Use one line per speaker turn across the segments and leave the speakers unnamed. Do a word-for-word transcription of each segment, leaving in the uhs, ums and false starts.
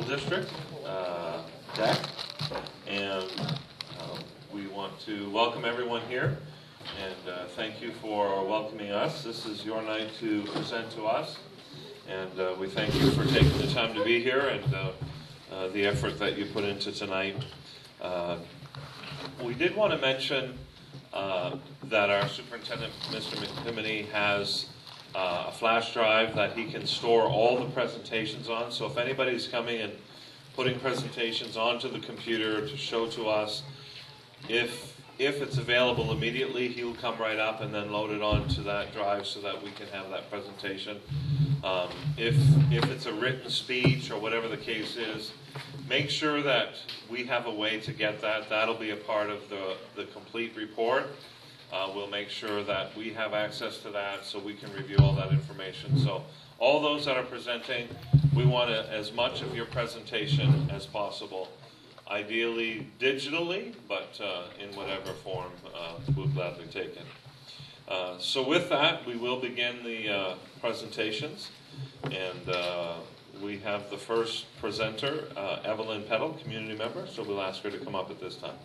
District uh, deck, and uh, we want to welcome everyone here, and uh, thank you for welcoming us. This is your night to present to us, and uh, we thank you for taking the time to be here and uh, uh, the effort that you put into tonight. Uh, we did want to mention uh, that our superintendent, Mister McPimony, has uh, a flash drive that he can store all the presentations on. So if anybody's coming and putting presentations onto the computer to show to us, if if it's available immediately, he'll come right up and then load it onto that drive so that we can have that presentation. Um, if if it's a written speech or whatever the case is, make sure that we have a way to get that. That'll be a part of the, the complete report. Uh, we'll make sure that we have access to that so we can review all that information. So all those that are presenting, we want a, as much of your presentation as possible. Ideally digitally, but uh, in whatever form uh, we'll gladly take it. Uh, so with that, we will begin the uh, presentations. And uh, we have the first presenter, uh, Evelyn Peddle, community member, so we'll ask her to come up at this time.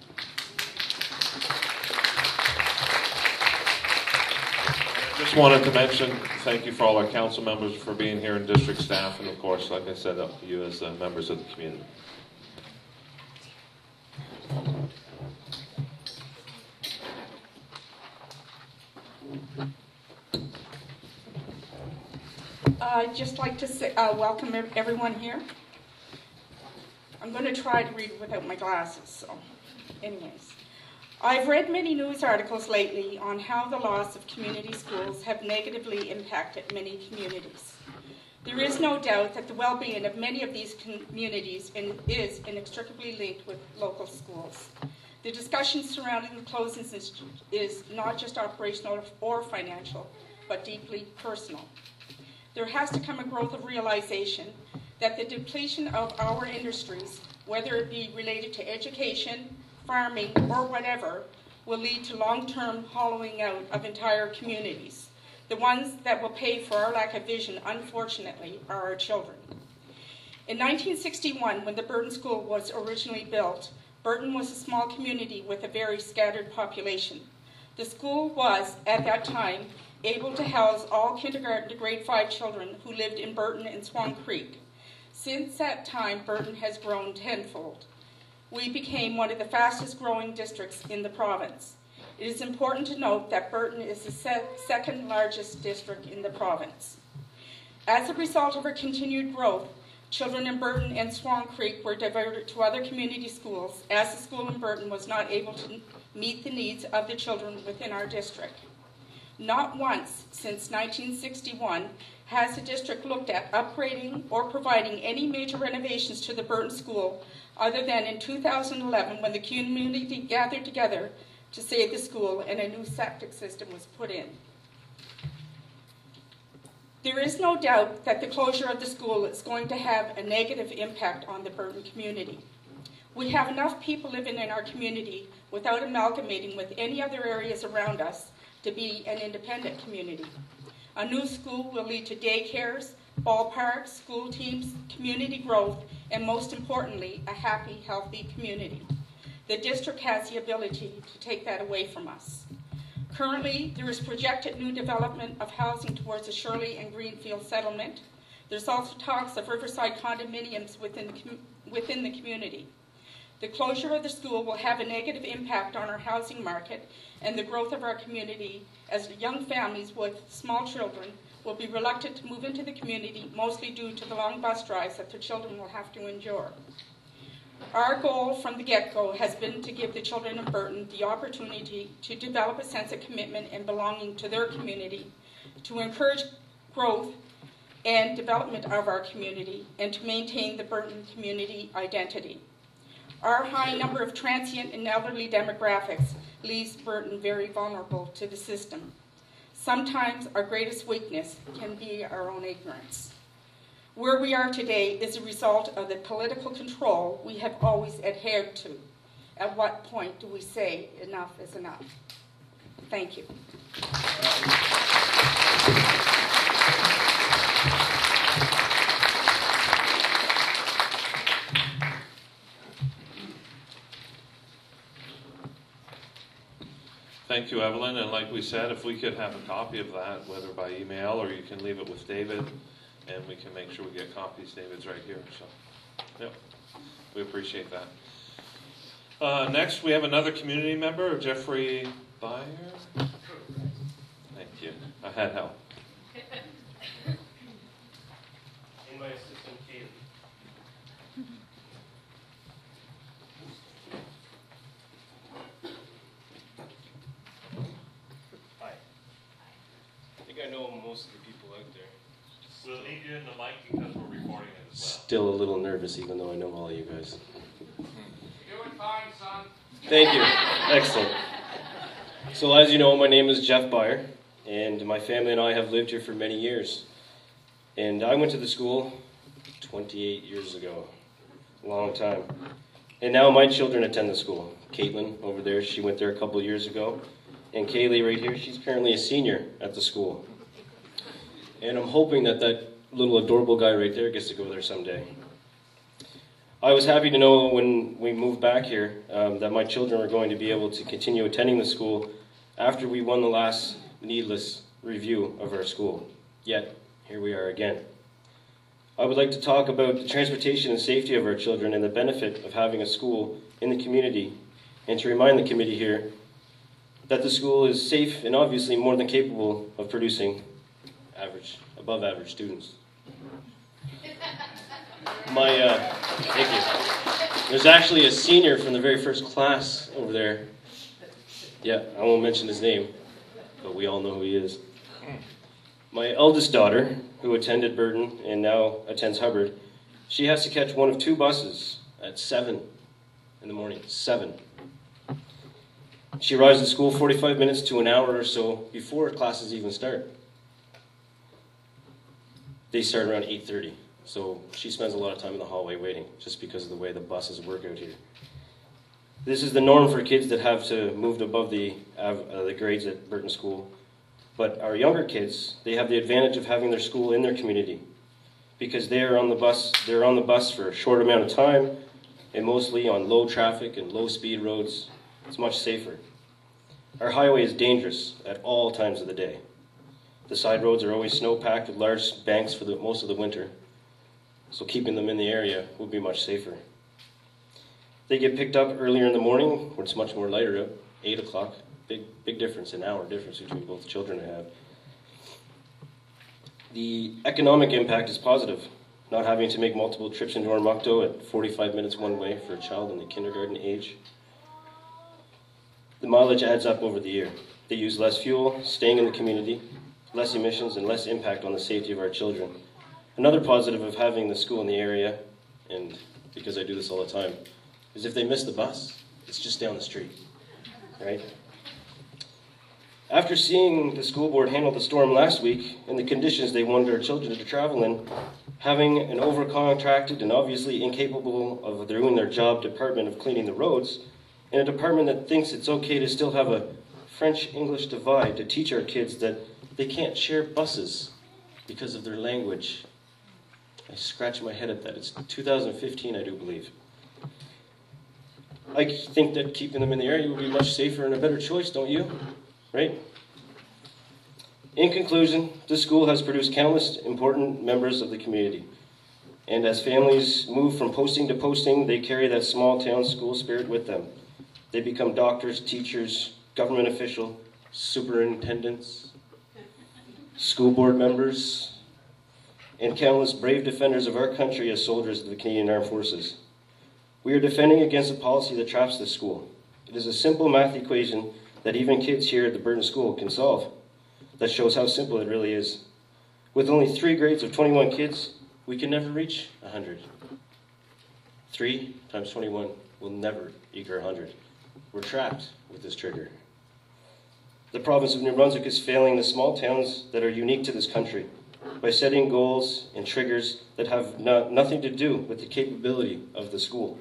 I just wanted to mention, thank you for all our council members for being here and district staff, and of course, like I said, up to you as uh, members of the community.
I'd just like to say, uh, welcome everyone here. I'm going to try to read without my glasses, so anyways. I've read many news articles lately on how the loss of community schools have negatively impacted many communities. There is no doubt that the well-being of many of these communities in, is inextricably linked with local schools. The discussion surrounding the closings is, is not just operational or financial, but deeply personal. There has to come a growth of realization that the depletion of our industries, whether it be related to education, farming, or whatever, will lead to long-term hollowing out of entire communities. The ones that will pay for our lack of vision, unfortunately, are our children. In nineteen sixty-one, when the Burton School was originally built, Burton was a small community with a very scattered population. The school was, at that time, able to house all kindergarten to grade five children who lived in Burton and Swan Creek. Since that time, Burton has grown tenfold. We became one of the fastest growing districts in the province. It is important to note that Burton is the se second largest district in the province. As a result of our continued growth, children in Burton and Swan Creek were diverted to other community schools, as the school in Burton was not able to meet the needs of the children within our district. Not once since nineteen sixty-one has the district looked at upgrading or providing any major renovations to the Burton School, other than in two thousand eleven when the community gathered together to save the school and a new septic system was put in. There is no doubt that the closure of the school is going to have a negative impact on the Burton community. We have enough people living in our community without amalgamating with any other areas around us to be an independent community. A new school will lead to daycares, ballparks, school teams, community growth, and most importantly, a happy, healthy community. The district has the ability to take that away from us. Currently, there is projected new development of housing towards the Shirley and Greenfield settlement. There's also talks of riverside condominiums within the, within the community. The closure of the school will have a negative impact on our housing market and the growth of our community, as young families with small children will be reluctant to move into the community, mostly due to the long bus drives that their children will have to endure. Our goal from the get-go has been to give the children of Burton the opportunity to develop a sense of commitment and belonging to their community, to encourage growth and development of our community, and to maintain the Burton community identity. Our high number of transient and elderly demographics leaves Burton very vulnerable to the system. Sometimes our greatest weakness can be our own ignorance. Where we are today is a result of the political control we have always adhered to. At what point do we say enough is enough? Thank you.
thank you, Evelyn, and like we said, if we could have a copy of that, whether by email or you can leave it with David, and we can make sure we get copies. David's right here, so, yep, we appreciate that. Uh, next, we have another community member, Jeffrey Byer. Thank you. I had help.
And my assistant, Kate. Hi. I think I know most of the people out there.
We'll need you in the mic because we're recording it as well.
Still a little nervous, even though I know all of you guys.
You're doing fine, son.
Thank you. Excellent. So as you know, my name is Jeff Byer, and my family and I have lived here for many years. And I went to the school twenty-eight years ago, a long time. And now my children attend the school. Caitlin over there, she went there a couple of years ago. And Kaylee right here, she's currently a senior at the school. And I'm hoping that that little adorable guy right there gets to go there someday. I was happy to know when we moved back here um, that my children were going to be able to continue attending the school after we won the last needless review of our school. Yet, here we are again. I would like to talk about the transportation and safety of our children and the benefit of having a school in the community, and to remind the committee here that the school is safe and obviously more than capable of producing average, above average students. My, uh, thank you. There's actually a senior from the very first class over there. Yeah, I won't mention his name, but we all know who he is. My eldest daughter, who attended Burton and now attends Hubbard, she has to catch one of two buses at seven in the morning. Seven. She arrives at school forty-five minutes to an hour or so before classes even start. They start around eight thirty. So she spends a lot of time in the hallway waiting, just because of the way the buses work out here. This is the norm for kids that have to move above the, uh, the grades at Burton School. But our younger kids, they have the advantage of having their school in their community, because they are on the bus. They're on the bus for a short amount of time, and mostly on low traffic and low speed roads. It's much safer. Our highway is dangerous at all times of the day. The side roads are always snow-packed with large banks for the, most of the winter. So keeping them in the area would be much safer. They get picked up earlier in the morning, when it's much more lighter out, eight o'clock. Big, big difference, an hour difference between both children I have. The economic impact is positive. Not having to make multiple trips into Ormocto at forty-five minutes one way for a child in the kindergarten age. The mileage adds up over the year. They use less fuel, staying in the community, less emissions, and less impact on the safety of our children. Another positive of having the school in the area, and because I do this all the time, is if they miss the bus, it's just down the street, right? After seeing the school board handle the storm last week and the conditions they wanted our children to travel in, having an overcontracted and obviously incapable of doing their job department of cleaning the roads, and a department that thinks it's okay to still have a French-English divide to teach our kids that they can't share buses because of their language. I scratch my head at that. It's two thousand fifteen, I do believe. I think that keeping them in the area would be much safer and a better choice, don't you? Right? In conclusion, this school has produced countless important members of the community. And as families move from posting to posting, they carry that small town school spirit with them. They become doctors, teachers, government officials, superintendents, school board members, and countless brave defenders of our country as soldiers of the Canadian Armed Forces. We are defending against a policy that traps this school. It is a simple math equation that even kids here at the Burton School can solve. That shows how simple it really is. With only three grades of twenty-one kids, we can never reach one hundred. Three times twenty-one will never equal one hundred. We're trapped with this trigger. The province of New Brunswick is failing the small towns that are unique to this country by setting goals and triggers that have no, nothing to do with the capability of the school.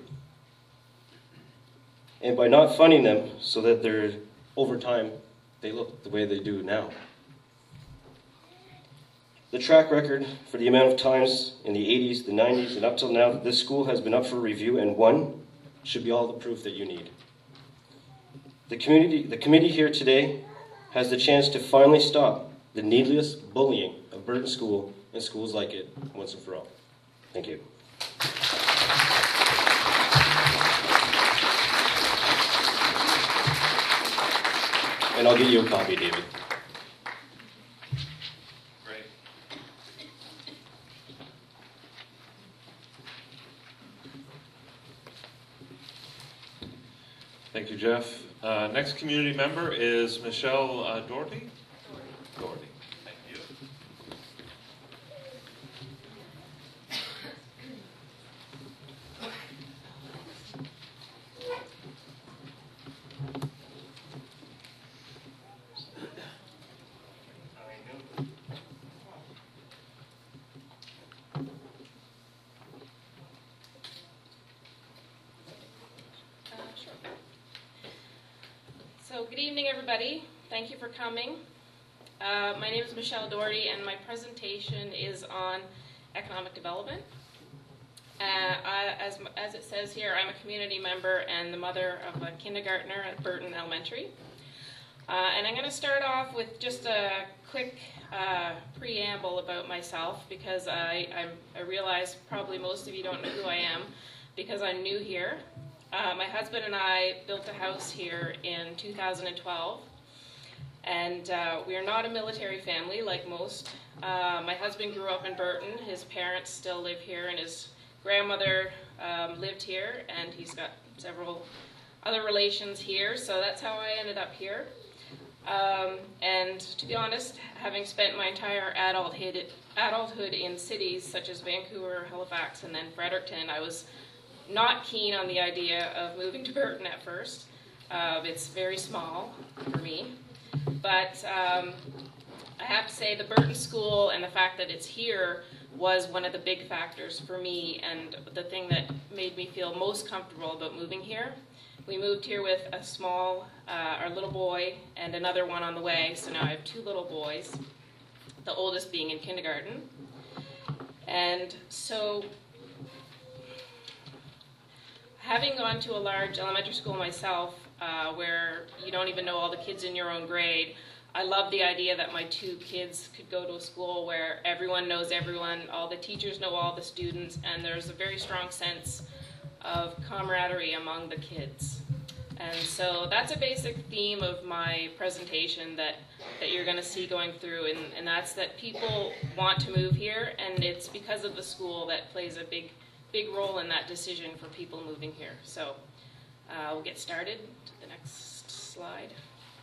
And by not funding them so that they're, over time, they look the way they do now. The track record for the amount of times in the eighties, the nineties, and up till now that this school has been up for review and won should be all the proof that you need. The community, the committee here today has the chance to finally stop the needless bullying of Burton School and schools like it once and for all. Thank you. And I'll get you a copy, David.
Great. Thank you, Jeff. Uh, next community member is Michelle uh, Doherty. Doherty. Thank you.
So good evening, everybody. Thank you for coming. Uh, my name is Michelle Doherty, and my presentation is on economic development. Uh, I, as, as it says here, I'm a community member and the mother of a kindergartner at Burton Elementary. Uh, and I'm going to start off with just a quick uh, preamble about myself, because I, I, I realize probably most of you don't know who I am, because I'm new here. Uh, my husband and I built a house here in two thousand twelve, and uh, we are not a military family like most. Uh, my husband grew up in Burton. His parents still live here, and his grandmother um, lived here, and he's got several other relations here, so that's how I ended up here. Um, and to be honest, having spent my entire adulthood, adulthood in cities such as Vancouver, Halifax, and then Fredericton, I was not keen on the idea of moving to Burton at first. Uh, it's very small for me. But um, I have to say the Burton School and the fact that it's here was one of the big factors for me, and the thing that made me feel most comfortable about moving here. We moved here with a small, uh, our little boy, and another one on the way, so now I have two little boys, the oldest being in kindergarten. And so, having gone to a large elementary school myself, uh, where you don't even know all the kids in your own grade, I love the idea that my two kids could go to a school where everyone knows everyone, all the teachers know all the students, and there's a very strong sense of camaraderie among the kids. And so that's a basic theme of my presentation that, that you're going to see going through, and, and that's that people want to move here, and it's because of the school that plays a big big role in that decision for people moving here. So uh, we'll get started to the next slide.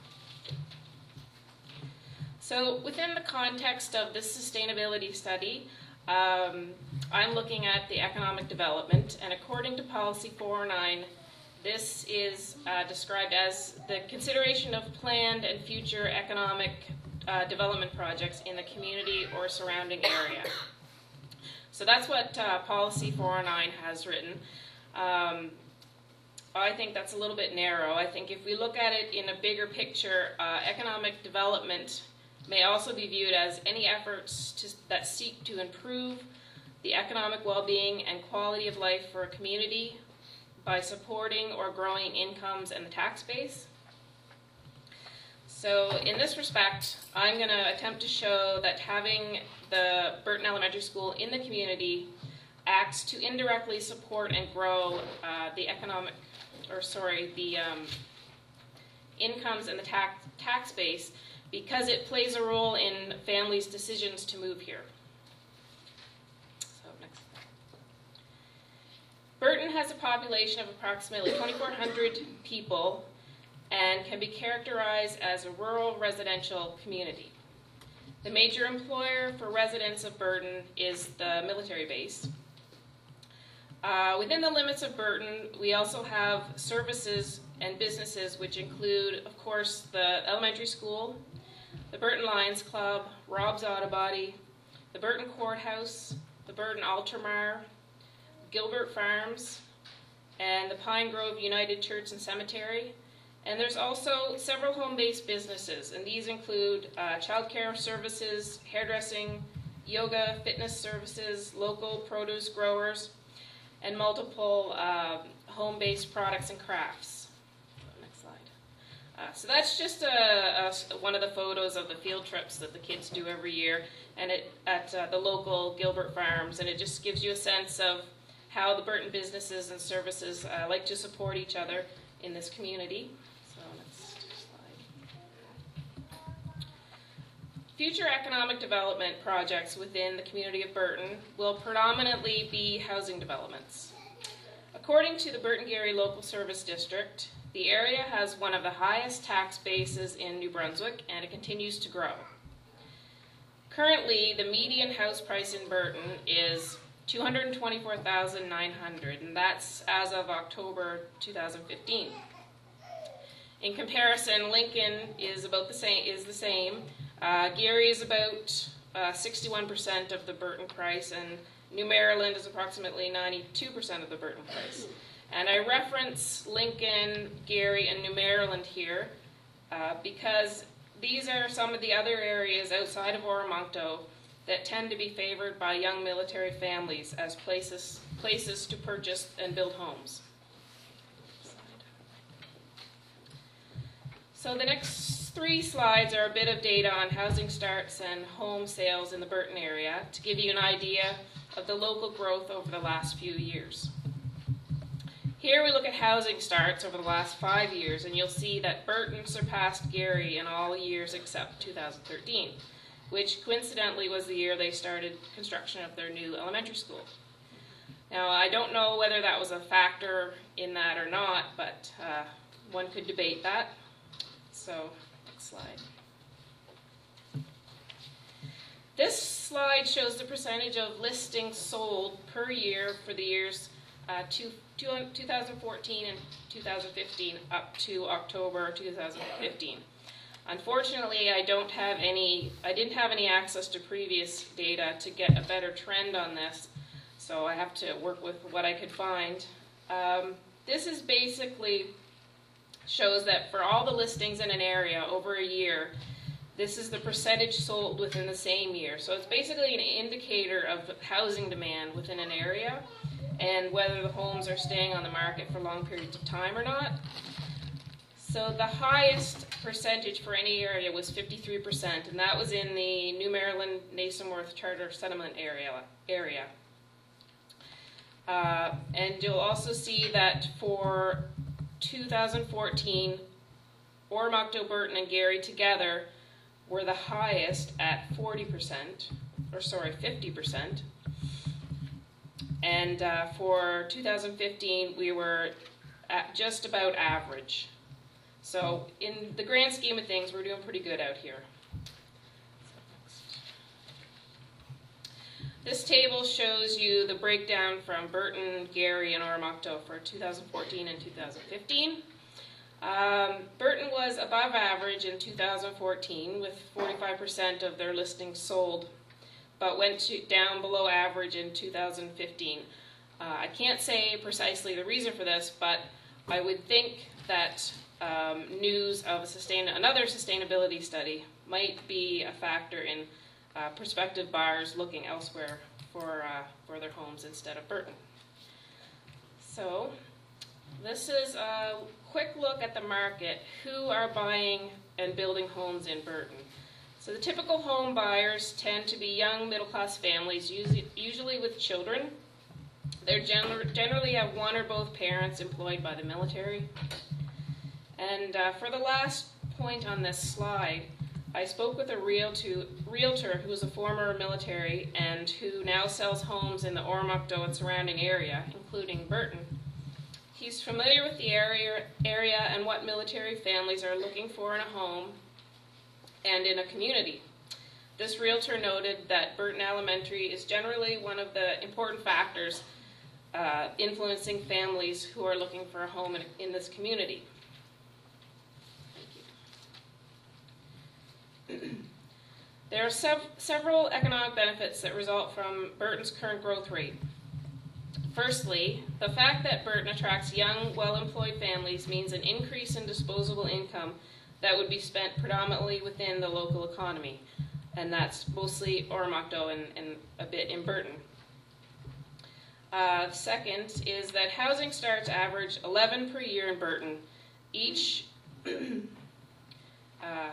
So within the context of this sustainability study, um, I'm looking at the economic development, and according to Policy four oh nine, this is uh, described as the consideration of planned and future economic uh, development projects in the community or surrounding area. So that's what uh, Policy four oh nine has written. Um, I think that's a little bit narrow. I think if we look at it in a bigger picture, uh, economic development may also be viewed as any efforts to, that seek to improve the economic well-being and quality of life for a community by supporting or growing incomes and the tax base. So in this respect, I'm going to attempt to show that having the Burton Elementary School in the community acts to indirectly support and grow uh, the economic, or sorry, the um, incomes and the tax, tax base, because it plays a role in families' decisions to move here. So next. Burton has a population of approximately twenty-four hundred people and can be characterized as a rural residential community. The major employer for residents of Burton is the military base. Uh, within the limits of Burton, we also have services and businesses which include, of course, the elementary school, the Burton Lions Club, Rob's Auto Body, the Burton Courthouse, the Burton Altamar, Gilbert Farms, and the Pine Grove United Church and Cemetery. And there's also several home-based businesses, and these include uh, childcare services, hairdressing, yoga, fitness services, local produce growers, and multiple uh, home-based products and crafts. Next slide. Uh, so that's just a, a, one of the photos of the field trips that the kids do every year, and it, at uh, the local Gilbert Farms, and it just gives you a sense of how the Burton businesses and services uh, like to support each other in this community. So next slide. Future economic development projects within the community of Burton will predominantly be housing developments. According to the Burton-Gary Local Service District, the area has one of the highest tax bases in New Brunswick, and it continues to grow. Currently, the median house price in Burton is two hundred twenty-four thousand nine hundred dollars, and that's as of October two thousand fifteen. In comparison, Lincoln is about the same. Is the same. Uh, Gary is about uh, sixty-one percent of the Burton price, and New Maryland is approximately ninety-two percent of the Burton price. And I reference Lincoln, Gary, and New Maryland here uh, because these are some of the other areas outside of Oromocto that tend to be favored by young military families as places, places to purchase and build homes. So the next three slides are a bit of data on housing starts and home sales in the Burton area to give you an idea of the local growth over the last few years. Here we look at housing starts over the last five years, and you'll see that Burton surpassed Gary in all years except two thousand thirteen, which coincidentally was the year they started construction of their new elementary school. Now, I don't know whether that was a factor in that or not, but uh, one could debate that. So, next slide. This slide shows the percentage of listings sold per year for the years uh, two, two, two thousand fourteen and two thousand fifteen up to October two thousand fifteen. Unfortunately, I don't have any, I didn't have any access to previous data to get a better trend on this, so I have to work with what I could find. Um, this is basically shows that for all the listings in an area over a year, this is the percentage sold within the same year. So it's basically an indicator of housing demand within an area and whether the homes are staying on the market for long periods of time or not. So the highest percentage for any area was fifty-three percent, and that was in the New Maryland Nasonworth Charter Settlement area. area. Uh, and you'll also see that for two thousand fourteen, Oromocto, Burton, and Gary together were the highest at forty percent, or sorry, fifty percent. And uh, for two thousand fifteen, we were at just about average. So in the grand scheme of things, we're doing pretty good out here. This table shows you the breakdown from Burton, Gary, and Oromocto for two thousand fourteen and two thousand fifteen. Um, Burton was above average in two thousand fourteen with forty-five percent of their listings sold, but went to, down below average in two thousand fifteen. Uh, I can't say precisely the reason for this, but I would think that um, news of a sustain another sustainability study might be a factor in uh, prospective buyers looking elsewhere for, uh, for their homes instead of Burton. So this is a quick look at the market. Who are buying and building homes in Burton? So the typical home buyers tend to be young middle-class families, usually, usually with children. They gener generally have one or both parents employed by the military. And uh, for the last point on this slide, I spoke with a realtor, realtor who was a former military and who now sells homes in the Oromocto and surrounding area, including Burton. He's familiar with the area, area and what military families are looking for in a home and in a community. This realtor noted that Burton Elementary is generally one of the important factors uh, influencing families who are looking for a home in, in this community. Thank you. There are sev several economic benefits that result from Burton's current growth rate. Firstly, the fact that Burton attracts young, well-employed families means an increase in disposable income that would be spent predominantly within the local economy, and that's mostly Oromocto and, and a bit in Burton. Uh, second is that housing starts average eleven per year in Burton. Each, Uh,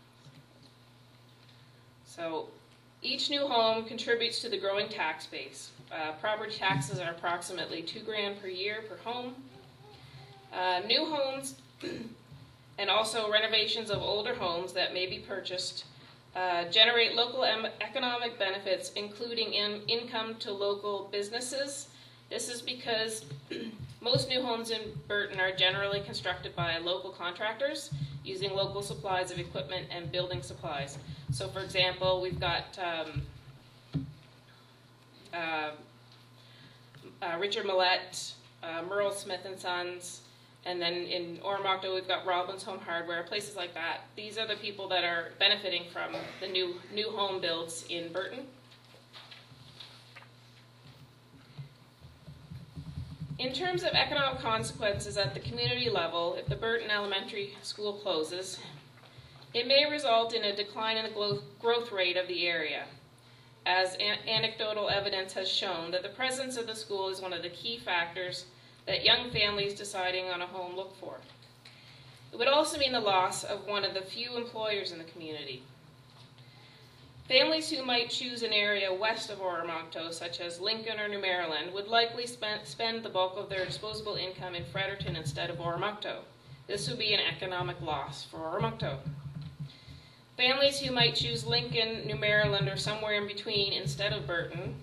so each new home contributes to the growing tax base. Uh, property taxes are approximately two grand per year per home. Uh, new homes and also renovations of older homes that may be purchased uh, generate local em- economic benefits, including in- income to local businesses. This is because most new homes in Burton are generally constructed by local contractors using local supplies of equipment and building supplies. So, for example, we've got um, uh, uh, Richard Millette, uh, Merle Smith and Sons, and then in Oromocto we've got Robbins Home Hardware, places like that. These are the people that are benefiting from the new new home builds in Burton. In terms of economic consequences at the community level, if the Burton Elementary School closes, it may result in a decline in the glo- growth rate of the area, as an- anecdotal evidence has shown that the presence of the school is one of the key factors that young families deciding on a home look for. It would also mean the loss of one of the few employers in the community. Families who might choose an area west of Oromocto, such as Lincoln or New Maryland, would likely spend, spend the bulk of their disposable income in Fredericton instead of Oromocto. This would be an economic loss for Oromocto. Families who might choose Lincoln, New Maryland, or somewhere in between instead of Burton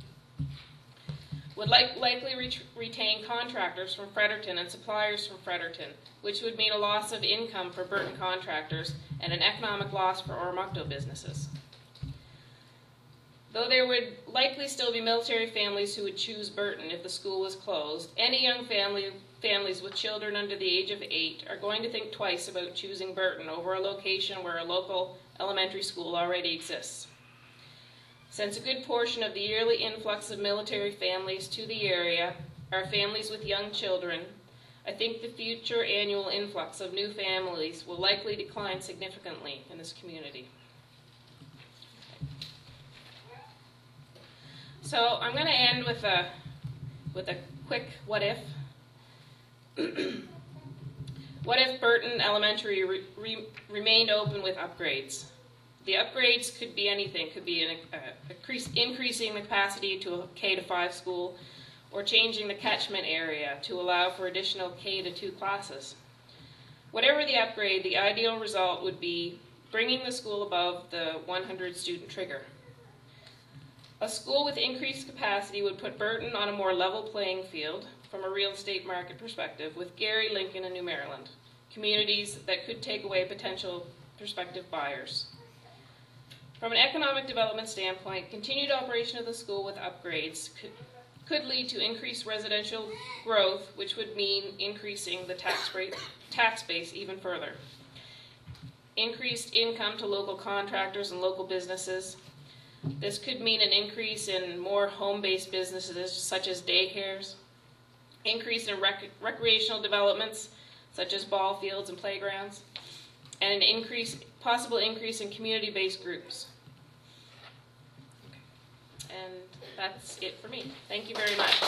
would like, likely ret- retain contractors from Fredericton and suppliers from Fredericton, which would mean a loss of income for Burton contractors and an economic loss for Oromocto businesses. Though there would likely still be military families who would choose Burton if the school was closed, any young family, families with children under the age of eight are going to think twice about choosing Burton over a location where a local elementary school already exists. Since a good portion of the yearly influx of military families to the area are families with young children, I think the future annual influx of new families will likely decline significantly in this community. So I'm going to end with a with a quick what if. What if Burton Elementary re- re- remained open with upgrades? The upgrades could be anything. Could be an, uh, increase, increasing the capacity to a K to five school, or changing the catchment area to allow for additional K to two classes. Whatever the upgrade, the ideal result would be bringing the school above the one hundred student trigger. A school with increased capacity would put Burton on a more level playing field from a real estate market perspective with Gary, Lincoln, and New Maryland, communities that could take away potential prospective buyers. From an economic development standpoint, continued operation of the school with upgrades could, could lead to increased residential growth, which would mean increasing the tax rate, tax base even further. Increased income to local contractors and local businesses. This could mean an increase in more home-based businesses such as daycares, increase in rec- recreational developments such as ball fields and playgrounds, and an increase, possible increase in community-based groups. And that's it for me. Thank you very much.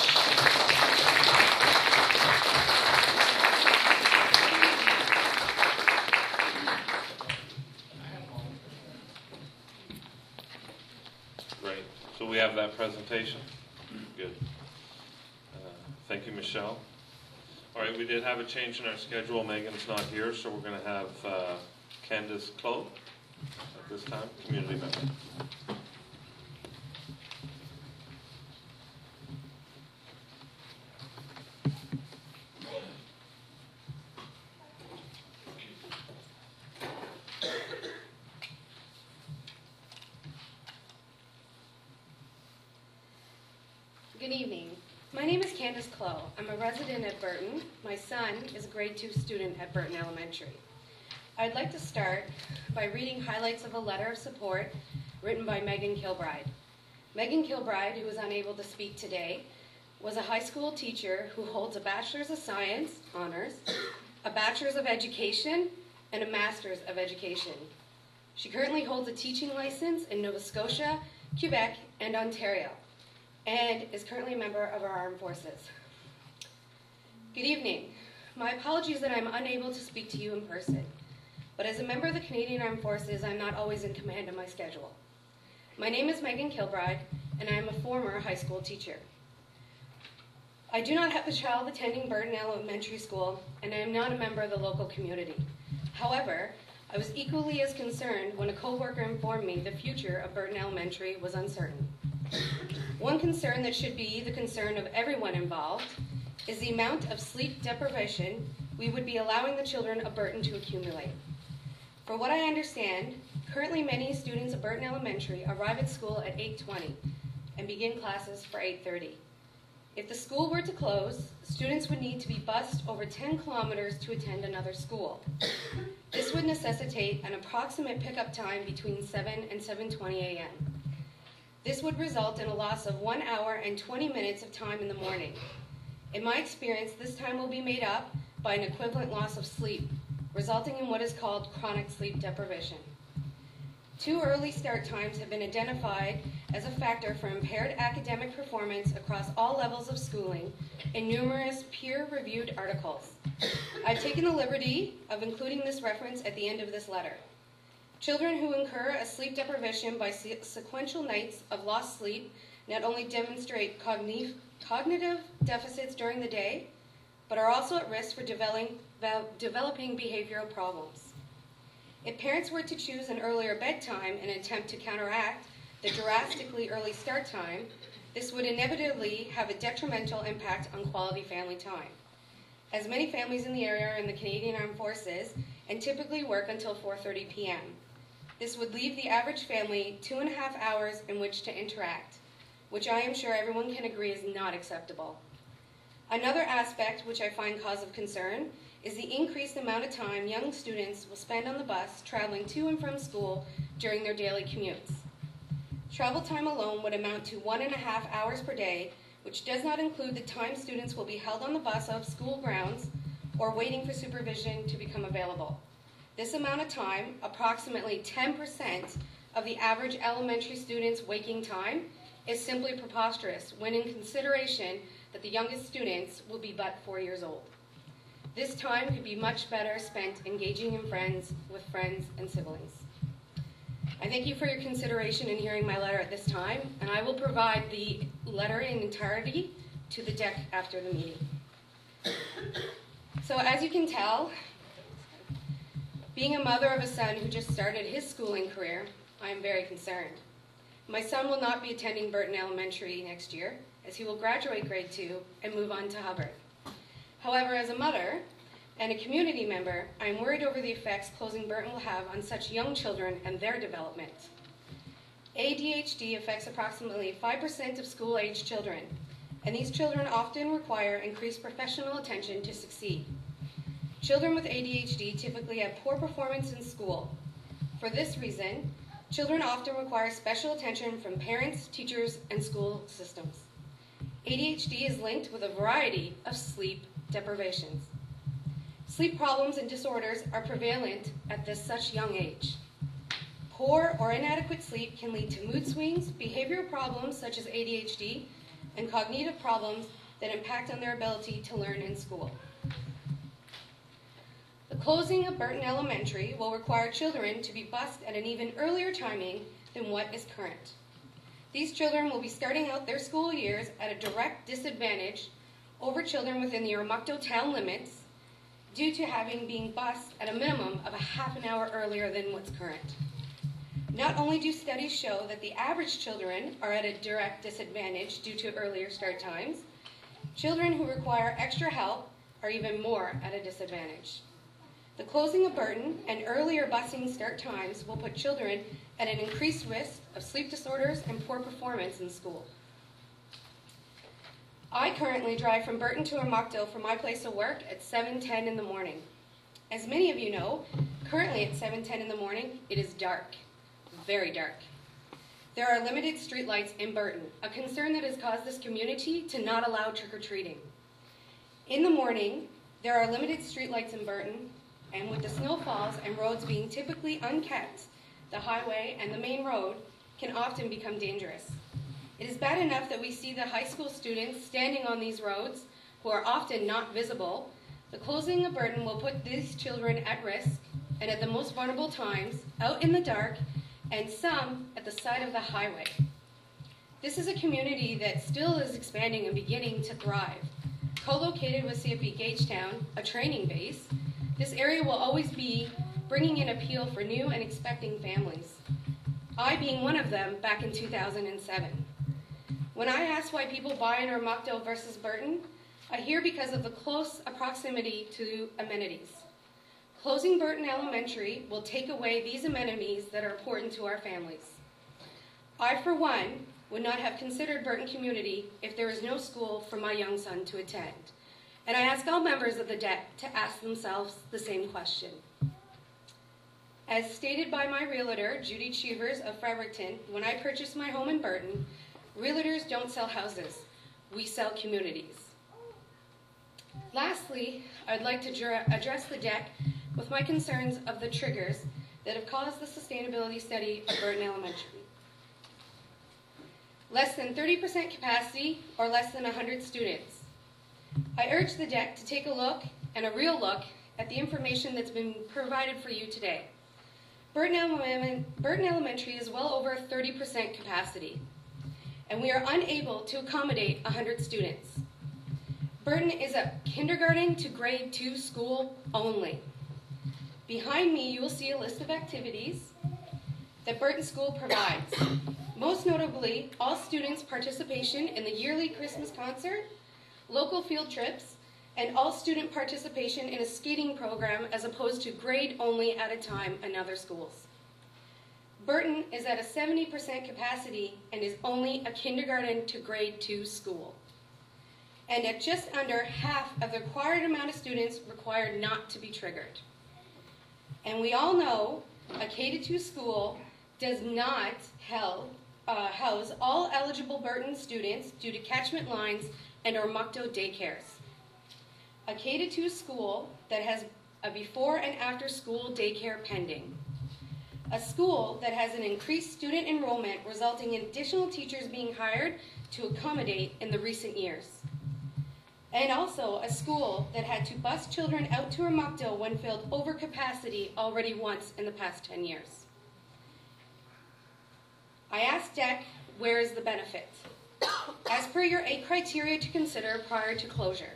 Great. So we have that presentation. Good. Uh, thank you, Michelle. All right, we did have a change in our schedule. Megan's not here, so we're going to have uh, Candace Clough at this time, community member.
Good evening. My name is Candace Clough. I'm a resident at Burton. My son is a grade two student at Burton Elementary. I'd like to start by reading highlights of a letter of support written by Megan Kilbride. Megan Kilbride, who is unable to speak today, was a high school teacher who holds a Bachelor's of Science, honors, a Bachelor's of Education, and a Master's of Education. She currently holds a teaching license in Nova Scotia, Quebec, and Ontario, and is currently a member of our armed forces. Good evening. My apologies that I'm unable to speak to you in person. but as a member of the Canadian Armed Forces, I'm not always in command of my schedule. My name is Megan Kilbride, and I am a former high school teacher. I do not have a child attending Burton Elementary School, and I am not a member of the local community. However, I was equally as concerned when a coworker informed me the future of Burton Elementary was uncertain. One concern that should be the concern of everyone involved is the amount of sleep deprivation we would be allowing the children of Burton to accumulate. For what I understand, currently many students at Burton Elementary arrive at school at eight twenty and begin classes for eight thirty. If the school were to close, students would need to be bused over ten kilometers to attend another school. This would necessitate an approximate pickup time between seven and seven twenty a m This would result in a loss of one hour and twenty minutes of time in the morning. In my experience, this time will be made up by an equivalent loss of sleep, resulting in what is called chronic sleep deprivation. Two early start times have been identified as a factor for impaired academic performance across all levels of schooling in numerous peer-reviewed articles. I've taken the liberty of including this reference at the end of this letter. Children who incur a sleep deprivation by se- sequential nights of lost sleep not only demonstrate cognitive, cognitive deficits during the day, but are also at risk for developing, developing behavioral problems. If parents were to choose an earlier bedtime in an attempt to counteract the drastically early start time, this would inevitably have a detrimental impact on quality family time, as many families in the area are in the Canadian Armed Forces and typically work until four thirty p m This would leave the average family two and a half hours in which to interact, which I am sure everyone can agree is not acceptable. Another aspect which I find cause of concern is the increased amount of time young students will spend on the bus traveling to and from school during their daily commutes. Travel time alone would amount to one and a half hours per day, which does not include the time students will be held on the bus out of school grounds or waiting for supervision to become available. This amount of time, approximately ten percent of the average elementary student's waking time, is simply preposterous when in consideration that the youngest students will be but four years old. This time could be much better spent engaging in friends with friends and siblings. I thank you for your consideration in hearing my letter at this time, and I will provide the letter in entirety to the deck after the meeting. So as you can tell, being a mother of a son who just started his schooling career, I am very concerned. My son will not be attending Burton Elementary next year, as he will graduate grade two and move on to Hubbard. However, as a mother and a community member, I am worried over the effects closing Burton will have on such young children and their development. A D H D affects approximately five percent of school-age children, and these children often require increased professional attention to succeed. Children with A D H D typically have poor performance in school. For this reason, children often require special attention from parents, teachers, and school systems. A D H D is linked with a variety of sleep deprivations. Sleep problems and disorders are prevalent at this such young age. Poor or inadequate sleep can lead to mood swings, behavioral problems such as A D H D, and cognitive problems that impact on their ability to learn in school. The closing of Burton Elementary will require children to be bused at an even earlier timing than what is current. These children will be starting out their school years at a direct disadvantage over children within the Oromocto town limits due to having been bused at a minimum of a half an hour earlier than what's current. Not only do studies show that the average children are at a direct disadvantage due to earlier start times, children who require extra help are even more at a disadvantage. The closing of Burton and earlier busing start times will put children at an increased risk of sleep disorders and poor performance in school. I currently drive from Burton to Oromocto for my place of work at seven ten in the morning. As many of you know, currently at seven ten in the morning, it is dark, very dark. There are limited streetlights in Burton, a concern that has caused this community to not allow trick-or-treating. In the morning, there are limited streetlights in Burton, and with the snowfalls and roads being typically unkept, the highway and the main road can often become dangerous. It is bad enough that we see the high school students standing on these roads who are often not visible. The closing of Burton will put these children at risk and at the most vulnerable times, out in the dark, and some at the side of the highway. This is a community that still is expanding and beginning to thrive. Co-located with C F B Gagetown, a training base, this area will always be bringing an appeal for new and expecting families. I being one of them back in two thousand seven. When I ask why people buy in Oromocto versus Burton, I hear because of the close proximity to amenities. Closing Burton Elementary will take away these amenities that are important to our families. I, for one, would not have considered Burton Community if there is no school for my young son to attend. And I ask all members of the D E C to ask themselves the same question. As stated by my realtor, Judy Cheevers of Fredericton, when I purchased my home in Burton, realtors don't sell houses, we sell communities. Lastly, I'd like to address the D E C with my concerns of the triggers that have caused the sustainability study of Burton Elementary. Less than thirty percent capacity or less than one hundred students. I urge the D E C to take a look, and a real look, at the information that's been provided for you today. Burton, Ele- Burton Elementary is well over thirty percent capacity, and we are unable to accommodate one hundred students. Burton is a kindergarten to grade two school only. Behind me, you will see a list of activities that Burton School provides. Most notably, all students' participation in the yearly Christmas concert, local field trips, and all student participation in a skating program as opposed to grade only at a time in other schools. Burton is at a seventy percent capacity and is only a kindergarten to grade two school. And at just under half of the required amount of students required not to be triggered. And we all know a K to two school does not held, uh, house all eligible Burton students due to catchment lines and Oromocto daycares. A K to two school that has a before and after school daycare pending. A school that has an increased student enrollment resulting in additional teachers being hired to accommodate in the recent years. And also a school that had to bus children out to Oromocto when filled over capacity already once in the past ten years. I asked D E C, where is the benefit? As per your eight criteria to consider prior to closure.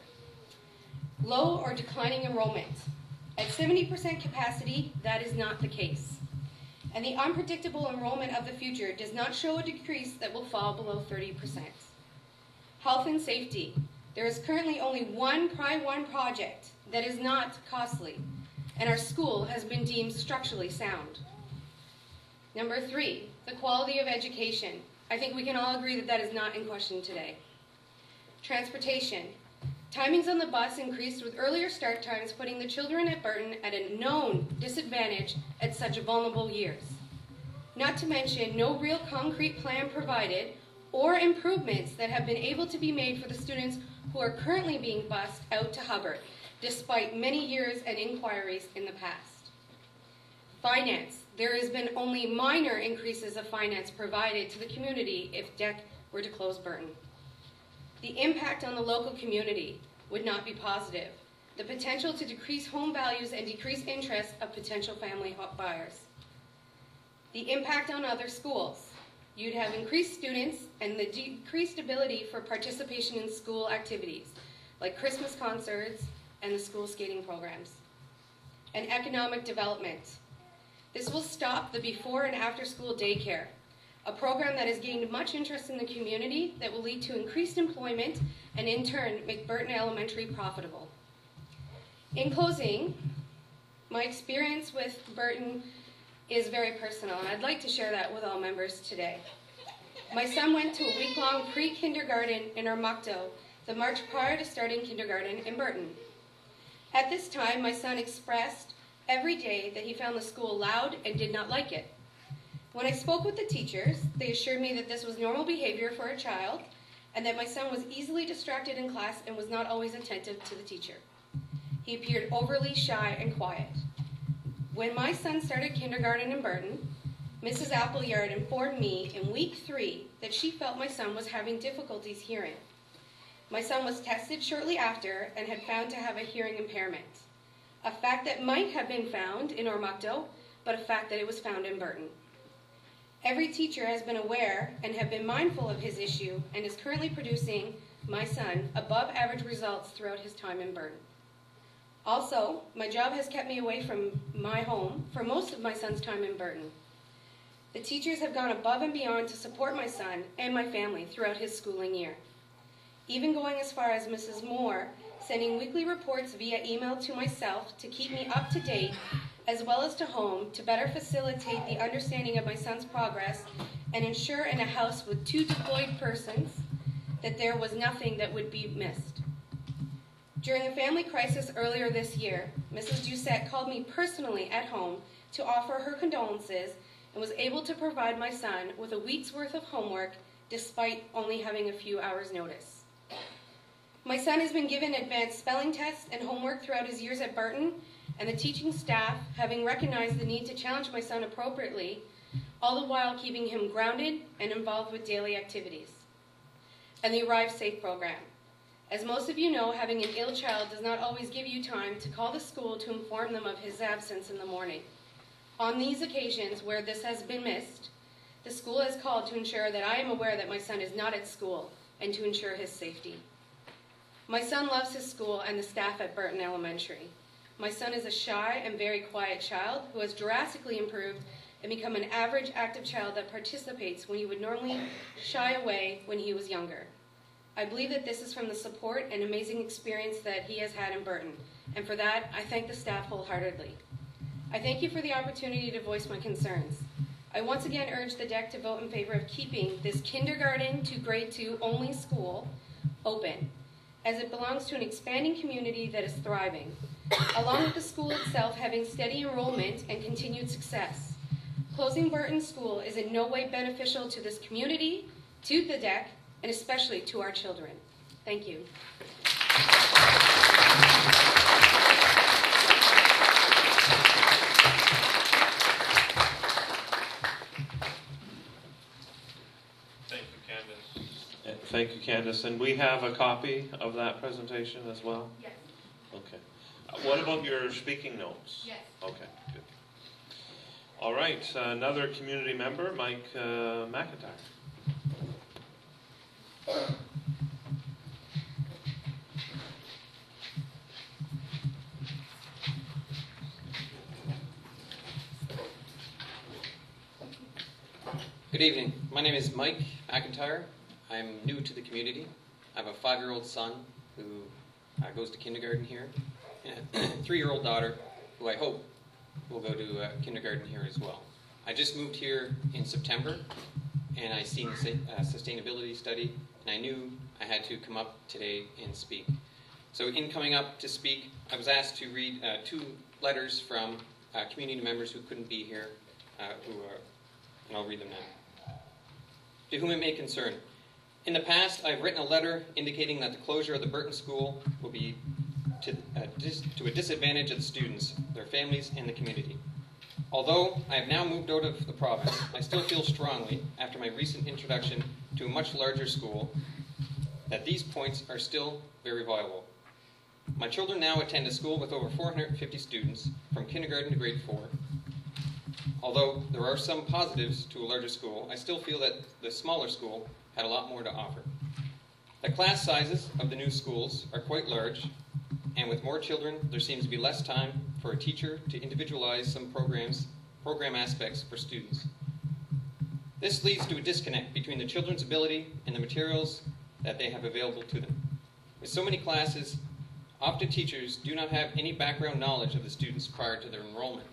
Low or declining enrollment. At seventy percent capacity, that is not the case. And the unpredictable enrollment of the future does not show a decrease that will fall below thirty percent. Health and safety. There is currently only one P R I one project that is not costly, and our school has been deemed structurally sound. Number three, the quality of education. I think we can all agree that that is not in question today. Transportation. Timings on the bus increased with earlier start times, putting the children at Burton at a known disadvantage at such vulnerable years. Not to mention, no real concrete plan provided or improvements that have been able to be made for the students who are currently being bused out to Hubbard, despite many years and inquiries in the past. Finance. There has been only minor increases of finance provided to the community if D E C were to close Burton. The impact on the local community would not be positive. The potential to decrease home values and decrease interest of potential family buyers. The impact on other schools. You'd have increased students and the decreased ability for participation in school activities, like Christmas concerts and the school skating programs. And economic development. This will stop the before and after school daycare, a program that has gained much interest in the community that will lead to increased employment and in turn make Burton Elementary profitable. In closing, my experience with Burton is very personal, and I'd like to share that with all members today. My son went to a week-long pre-kindergarten in Oromocto the March prior to starting kindergarten in Burton. At this time, my son expressed every day that he found the school loud and did not like it. When I spoke with the teachers, they assured me that this was normal behavior for a child and that my son was easily distracted in class and was not always attentive to the teacher. He appeared overly shy and quiet. When my son started kindergarten in Burton, Missus Appleyard informed me in week three that she felt my son was having difficulties hearing. My son was tested shortly after and had found to have a hearing impairment. a fact that might have been found in Ormocto, but a fact that it was found in Burton. Every teacher has been aware and have been mindful of his issue and is currently producing my son above average results throughout his time in Burton. Also, my job has kept me away from my home for most of my son's time in Burton. The teachers have gone above and beyond to support my son and my family throughout his schooling year, even going as far as Missus Moore sending weekly reports via email to myself to keep me up to date, as well as to home, to better facilitate the understanding of my son's progress and ensure in a house with two deployed persons that there was nothing that would be missed. During a family crisis earlier this year, Missus Doucette called me personally at home to offer her condolences and was able to provide my son with a week's worth of homework despite only having a few hours' notice. My son has been given advanced spelling tests and homework throughout his years at Burton, and the teaching staff, having recognized the need to challenge my son appropriately, all the while keeping him grounded and involved with daily activities. And the Arrive Safe program. As most of you know, having an ill child does not always give you time to call the school to inform them of his absence in the morning. On these occasions where this has been missed, the school has called to ensure that I am aware that my son is not at school and to ensure his safety. My son loves his school and the staff at Burton Elementary. My son is a shy and very quiet child who has drastically improved and become an average active child that participates when he would normally shy away when he was younger. I believe that this is from the support and amazing experience that he has had in Burton, and for that, I thank the staff wholeheartedly. I thank you for the opportunity to voice my concerns. I once again urge the D E C to vote in favor of keeping this kindergarten to grade two only school open, as it belongs to an expanding community that is thriving, along with the school itself having steady enrollment and continued success. Closing Burton School is in no way beneficial to this community, to the D E C, and especially to our children. Thank you.
Thank you, Candace. Uh, Thank you, Candace. And we have a copy of that presentation as well?
Yes.
Okay. Uh, what about your speaking notes?
Yes.
Okay, good. All right, uh, another community member, Mike uh, McIntyre.
Good evening. My name is Mike McIntyre. I'm new to the community. I have a five-year-old son who uh, goes to kindergarten here, and a three-year-old daughter who I hope will go to uh, kindergarten here as well. I just moved here in September, and I seen the uh, sustainability study, and I knew I had to come up today and speak. So in coming up to speak, I was asked to read uh, two letters from uh, community members who couldn't be here, uh, who are, and I'll read them now. To whom it may concern. In the past, I've written a letter indicating that the closure of the Burton School will be to, uh, dis to a disadvantage of the students, their families, and the community. Although I have now moved out of the province, I still feel strongly, after my recent introduction to a much larger school, that these points are still very viable. My children now attend a school with over four hundred fifty students, from kindergarten to grade four. Although there are some positives to a larger school, I still feel that the smaller school had a lot more to offer. The class sizes of the new schools are quite large, and with more children, there seems to be less time for a teacher to individualize some programs, program aspects for students. This leads to a disconnect between the children's ability and the materials that they have available to them. With so many classes, often teachers do not have any background knowledge of the students prior to their enrollment.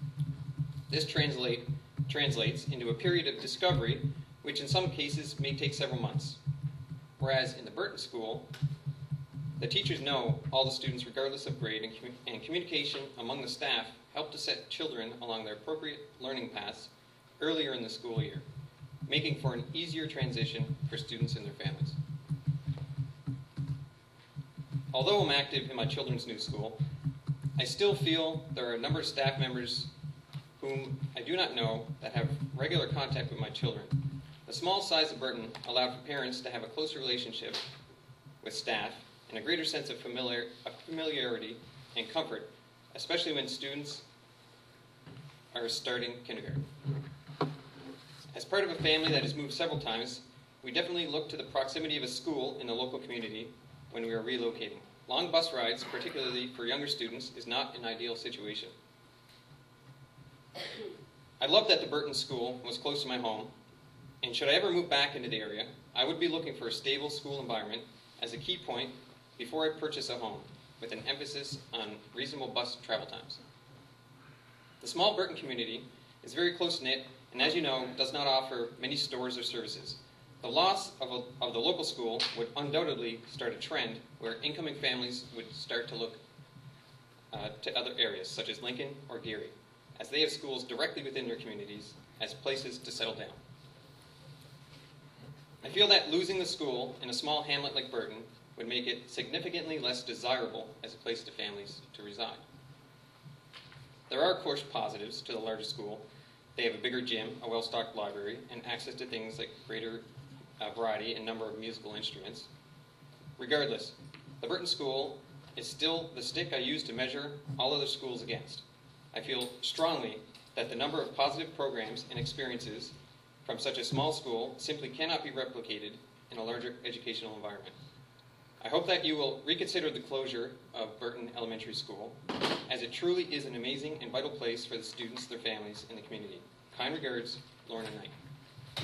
This translate, translates into a period of discovery, which in some cases may take several months. Whereas in the Burton School, the teachers know all the students regardless of grade, and, commu and communication among the staff help to set children along their appropriate learning paths earlier in the school year, making for an easier transition for students and their families. Although I'm active in my children's new school, I still feel there are a number of staff members whom I do not know that have regular contact with my children. The small size of Burton allowed for parents to have a closer relationship with staff and a greater sense of familiar, of familiarity and comfort especially when students are starting kindergarten. As part of a family that has moved several times, we definitely look to the proximity of a school in the local community when we are relocating. Long bus rides, particularly for younger students, is not an ideal situation. I love that the Burton School was close to my home, and should I ever move back into the area, I would be looking for a stable school environment as a key point before I purchase a home, with an emphasis on reasonable bus travel times. The small Burton community is very close-knit, and as you know, does not offer many stores or services. The loss of, a, of the local school would undoubtedly start a trend where incoming families would start to look uh, to other areas, such as Lincoln or Geary, as they have schools directly within their communities as places to settle down. I feel that losing the school in a small hamlet like Burton would make it significantly less desirable as a place to families to reside. There are, of course, positives to the larger school. They have a bigger gym, a well-stocked library, and access to things like greater uh, variety and number of musical instruments. Regardless, the Burton School is still the stick I use to measure all other schools against. I feel strongly that the number of positive programs and experiences from such a small school simply cannot be replicated in a larger educational environment. I hope that you will reconsider the closure of Burton Elementary School, as it truly is an amazing and vital place for the students, their families, and the community. Kind regards, Lorna Knight.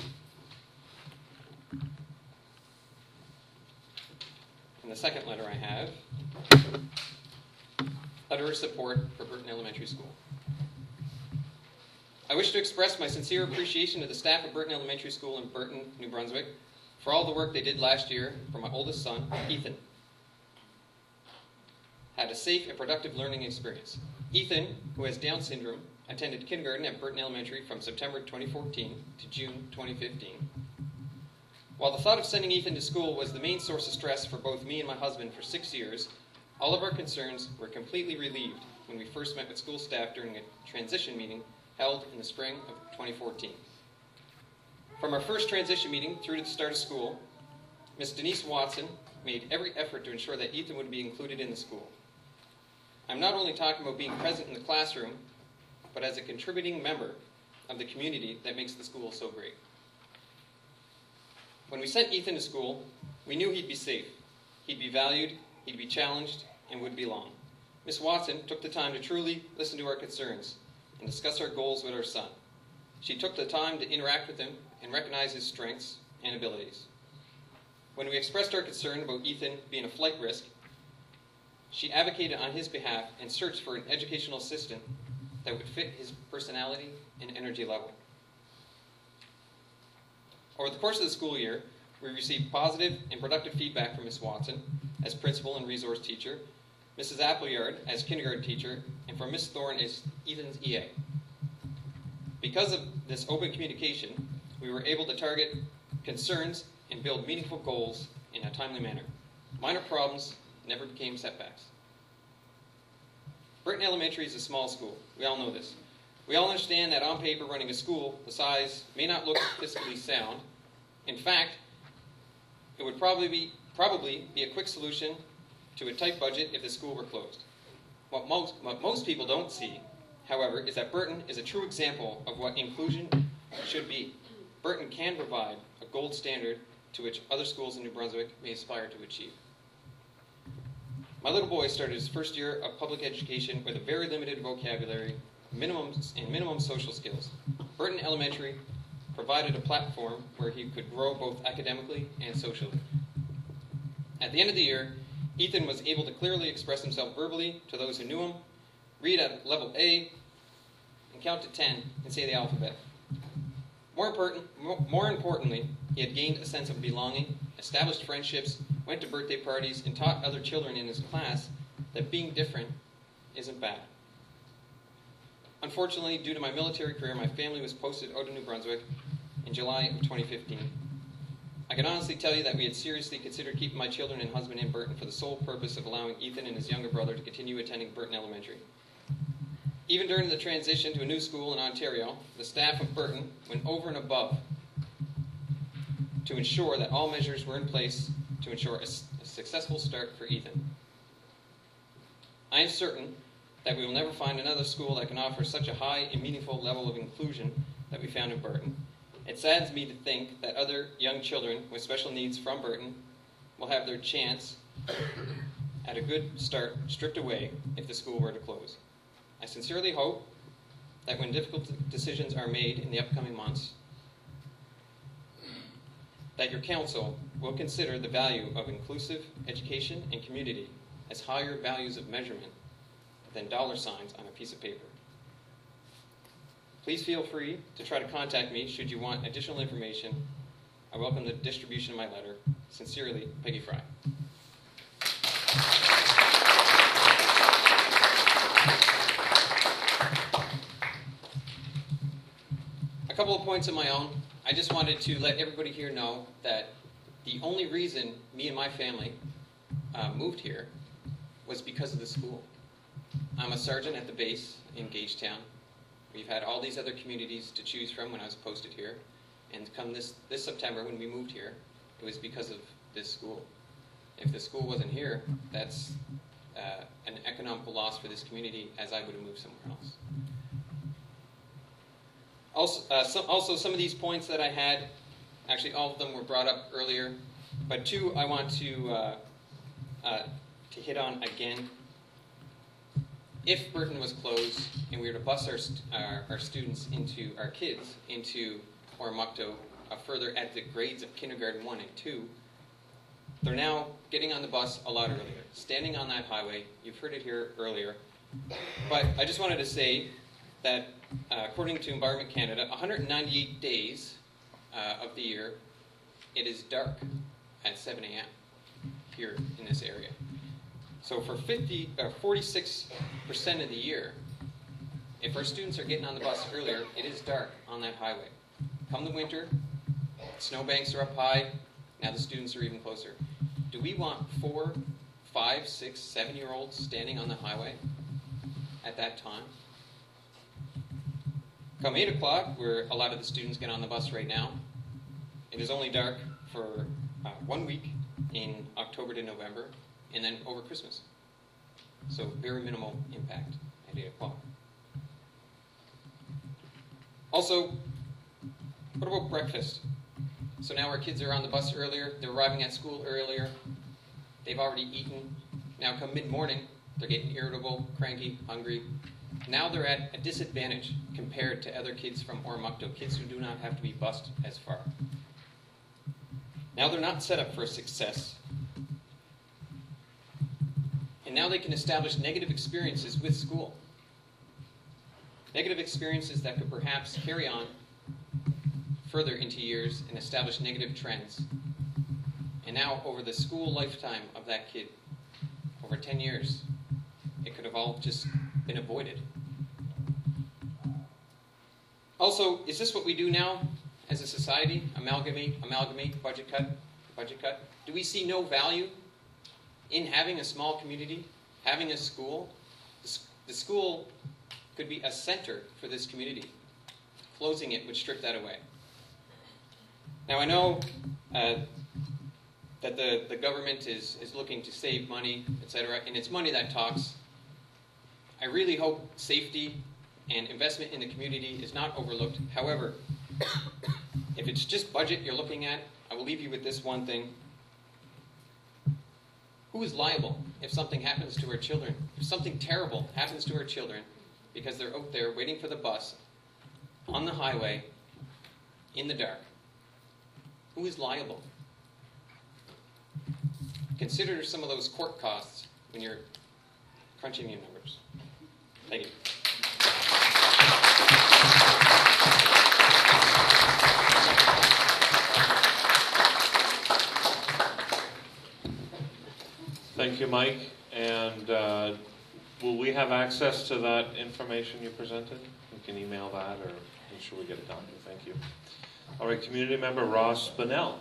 And the second letter I have, letter of support for Burton Elementary School. I wish to express my sincere appreciation to the staff of Burton Elementary School in Burton, New Brunswick, for all the work they did last year for my oldest son, Ethan. Had a safe and productive learning experience. Ethan, who has Down syndrome, attended kindergarten at Burton Elementary from September twenty fourteen to June twenty fifteen. While the thought of sending Ethan to school was the main source of stress for both me and my husband for six years, all of our concerns were completely relieved when we first met with school staff during a transition meeting held in the spring of twenty fourteen. From our first transition meeting through to the start of school, Miz Denise Watson made every effort to ensure that Ethan would be included in the school. I'm not only talking about being present in the classroom, but as a contributing member of the community that makes the school so great. When we sent Ethan to school, we knew he'd be safe, he'd be valued, he'd be challenged, and would belong. Miz Watson took the time to truly listen to our concerns and discuss our goals with our son. She took the time to interact with him and recognize his strengths and abilities. When we expressed our concern about Ethan being a flight risk, she advocated on his behalf and searched for an educational assistant that would fit his personality and energy level. Over the course of the school year, we received positive and productive feedback from Miz Watson as principal and resource teacher, Missus Appleyard as kindergarten teacher, and from Miz Thorne as Ethan's E A. Because of this open communication, we were able to target concerns and build meaningful goals in a timely manner. Minor problems never became setbacks. Burton Elementary is a small school. We all know this. We all understand that on paper, running a school the size may not look fiscally sound. In fact, it would probably be, probably be a quick solution to a tight budget if the school were closed. What most, what most people don't see, however, is that Burton is a true example of what inclusion should be. Burton can provide a gold standard to which other schools in New Brunswick may aspire to achieve. My little boy started his first year of public education with a very limited vocabulary, minimum, and minimum social skills. Burton Elementary provided a platform where he could grow both academically and socially. At the end of the year, Ethan was able to clearly express himself verbally to those who knew him, read at level A, and count to ten and say the alphabet. More, important, more importantly, he had gained a sense of belonging, established friendships, went to birthday parties, and taught other children in his class that being different isn't bad. Unfortunately, due to my military career, my family was posted out of New Brunswick in July of twenty fifteen. I can honestly tell you that we had seriously considered keeping my children and husband in Burton for the sole purpose of allowing Ethan and his younger brother to continue attending Burton Elementary. Even during the transition to a new school in Ontario, the staff of Burton went over and above to ensure that all measures were in place to ensure a, a successful start for Ethan. I am certain that we will never find another school that can offer such a high and meaningful level of inclusion that we found in Burton. It saddens me to think that other young children with special needs from Burton will have their chance at a good start stripped away if the school were to close. I sincerely hope that when difficult decisions are made in the upcoming months, that your council will consider the value of inclusive education and community as higher values of measurement than dollar signs on a piece of paper. Please feel free to try to contact me should you want additional information. I welcome the distribution of my letter. Sincerely, Peggy Fry. A couple of points of my own. I just wanted to let everybody here know that the only reason me and my family uh, moved here was because of the school. I'm a sergeant at the base in Gagetown. We've had all these other communities to choose from when I was posted here. And come this, this September when we moved here, it was because of this school. If the school wasn't here, that's uh, an economical loss for this community, as I would have moved somewhere else. Also, uh, some, also, some of these points that I had, actually all of them were brought up earlier, but two I want to, uh, uh, to hit on again. If Burton was closed and we were to bus our, st our, our students into, our kids into Oromocto, uh, further at the grades of kindergarten one and two, they're now getting on the bus a lot earlier, standing on that highway. You've heard it here earlier. But I just wanted to say that uh, according to Environment Canada, one hundred ninety-eight days uh, of the year, it is dark at seven A M here in this area. So for fifty, uh, forty-six percent of the year, if our students are getting on the bus earlier, it is dark on that highway. Come the winter, snowbanks are up high, now the students are even closer. Do we want four, five, six, seven-year-olds standing on the highway at that time? Come eight o'clock, where a lot of the students get on the bus right now, it is only dark for uh, one week in October to November, and then over Christmas. So very minimal impact at eight o'clock. Also, what about breakfast? So now our kids are on the bus earlier, they're arriving at school earlier, they've already eaten. Now come mid-morning, they're getting irritable, cranky, hungry. Now they're at a disadvantage compared to other kids from Oromocto, kids who do not have to be bused as far. Now they're not set up for success. And now they can establish negative experiences with school. Negative experiences that could perhaps carry on further into years and establish negative trends. And now, over the school lifetime of that kid, over ten years, it could have all just been avoided. Also, is this what we do now as a society? Amalgamate, amalgamate, budget cut, budget cut? Do we see no value in having a small community, having a school? The school could be a center for this community. Closing it would strip that away. Now I know uh, that the, the government is, is looking to save money, et cetera, and it's money that talks. I really hope safety and investment in the community is not overlooked. However, if it's just budget you're looking at, I will leave you with this one thing. Who is liable if something happens to our children? If something terrible happens to our children because they're out there waiting for the bus on the highway in the dark? Who is liable? Consider some of those court costs when you're crunching your numbers. Thank you.
Thank you, Mike. And uh, will we have access to that information you presented? We can email that, or make sure we get it done. Thank you. All right, community member Ross Bunnell.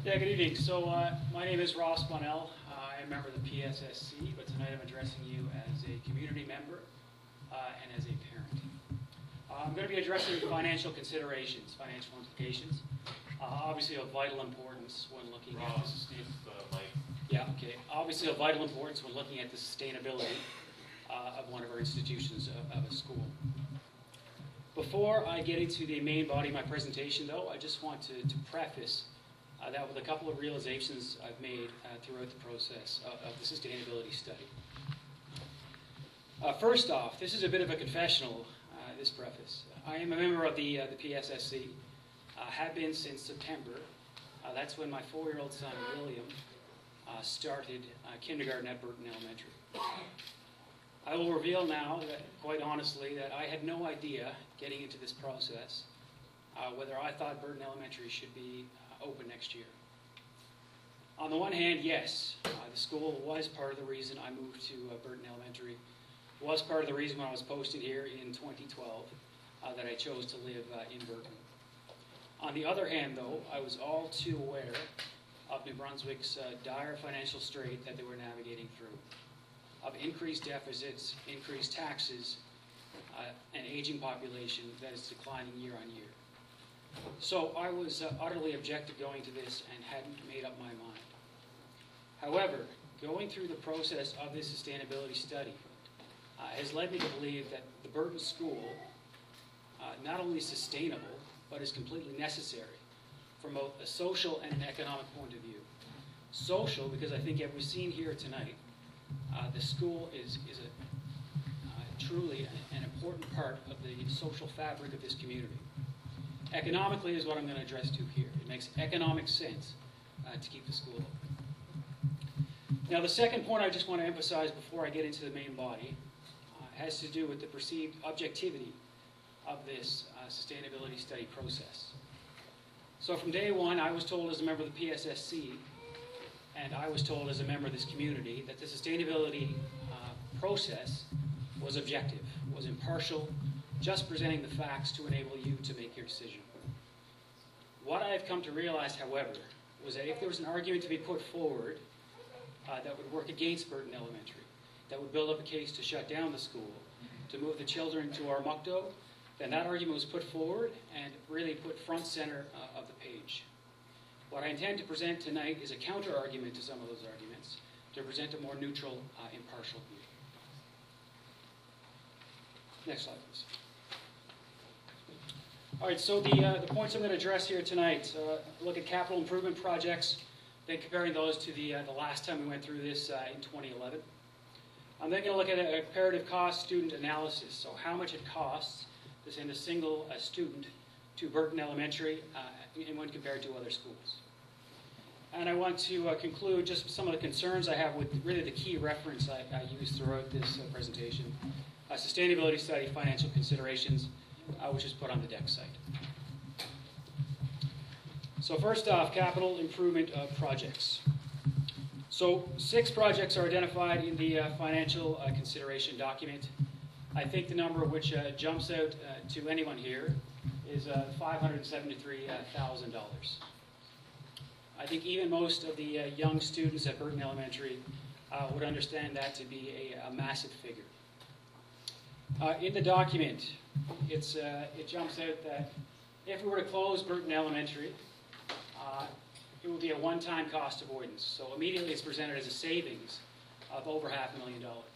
Yeah, good evening. So uh, my name is Ross Bonnell. Uh, I am a member of the P S S C, but tonight I'm addressing you as a community member uh, and as a parent. Uh, I'm going to be addressing financial considerations, financial implications, uh, obviously of vital importance when looking at the
Ross,
sustain-
uh, Mike.
Yeah, okay. Obviously of vital importance when looking at the sustainability uh, of one of our institutions of, of a school. Before I get into the main body of my presentation, though, I just want to, to preface uh, that with a couple of realizations I've made uh, throughout the process of, of the sustainability study. Uh, first off, this is a bit of a confessional, uh, this preface. I am a member of the, uh, the P S S C, uh, have been since September. Uh, that's when my four-year-old son, William, uh, started uh, kindergarten at Burton Elementary. I will reveal now, that, quite honestly, that I had no idea, getting into this process, uh, whether I thought Burton Elementary should be uh, open next year. On the one hand, yes, uh, the school was part of the reason I moved to uh, Burton Elementary, was part of the reason when I was posted here in twenty twelve uh, that I chose to live uh, in Burton. On the other hand, though, I was all too aware of New Brunswick's uh, dire financial strait that they were navigating through, of increased deficits, increased taxes, uh, an aging population that is declining year on year. So I was uh, utterly objective going to this and hadn't made up my mind. However, going through the process of this sustainability study uh, has led me to believe that the Burton School uh, not only is sustainable, but is completely necessary from both a social and an economic point of view. Social, because I think as we've seen here tonight, uh, the school is, is a, uh, truly an important part of the social fabric of this community. Economically is what I'm going to address to here. It makes economic sense uh, to keep the school open. Now, the second point I just want to emphasize before I get into the main body uh, has to do with the perceived objectivity of this uh, sustainability study process. So from day one, I was told as a member of the P S S C, and I was told as a member of this community, that the sustainability uh, process was objective, was impartial, just presenting the facts to enable you to make your decision. What I've come to realize, however, was that if there was an argument to be put forward uh, that would work against Burton Elementary, that would build up a case to shut down the school, to move the children to Armuckdo, then that argument was put forward and really put front center uh, of the page. What I intend to present tonight is a counter-argument to some of those arguments, to present a more neutral, uh, impartial view. Next slide, please. All right, so the, uh, the points I'm going to address here tonight, uh, look at capital improvement projects, then comparing those to the, uh, the last time we went through this uh, in twenty eleven. I'm then going to look at a comparative cost student analysis, so how much it costs to send a single uh, student to Burton Elementary uh, and when compared to other schools. And I want to uh, conclude just some of the concerns I have with really the key reference I, I used throughout this uh, presentation, uh, sustainability study, financial considerations, uh, which is put on the deck site. So first off, capital improvement uh, projects. So six projects are identified in the uh, financial uh, consideration document. I think the number which uh, jumps out uh, to anyone here is uh, five hundred seventy-three thousand dollars. I think even most of the uh, young students at Burton Elementary uh, would understand that to be a, a massive figure. Uh, in the document, it's, uh, it jumps out that if we were to close Burton Elementary, uh, it would be a one-time cost avoidance. So immediately it's presented as a savings of over half a million dollars.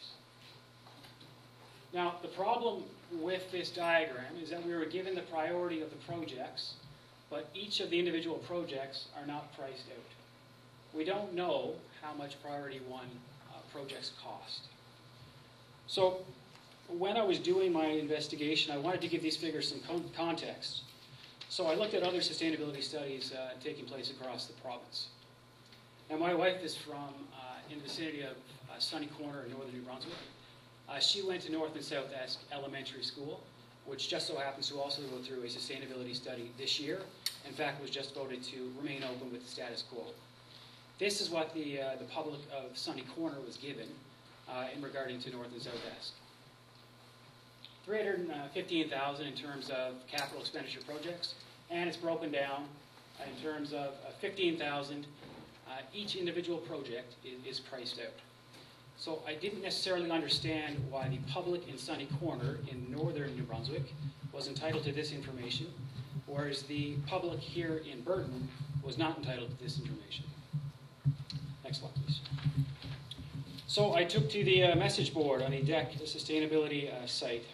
Now, the problem with this diagram is that we were given the priority of the projects, but each of the individual projects are not priced out. We don't know how much priority one uh, projects cost. So when I was doing my investigation, I wanted to give these figures some con context. So I looked at other sustainability studies uh, taking place across the province. Now, my wife is from uh, in the vicinity of uh, Sunny Corner in northern New Brunswick. Uh, she went to North and South Esk Elementary School, which just so happens to also go through a sustainability study this year. In fact, was just voted to remain open with the status quo. This is what the, uh, the public of Sunny Corner was given uh, in regarding to North and South Esk. three hundred fifteen thousand dollars in terms of capital expenditure projects, and it's broken down in terms of uh, fifteen thousand dollars. Uh, each individual project is, is priced out. So I didn't necessarily understand why the public in Sunny Corner in northern New Brunswick was entitled to this information, whereas the public here in Burton was not entitled to this information. Next slide, please. So I took to the uh, message board on the D E C sustainability uh, site.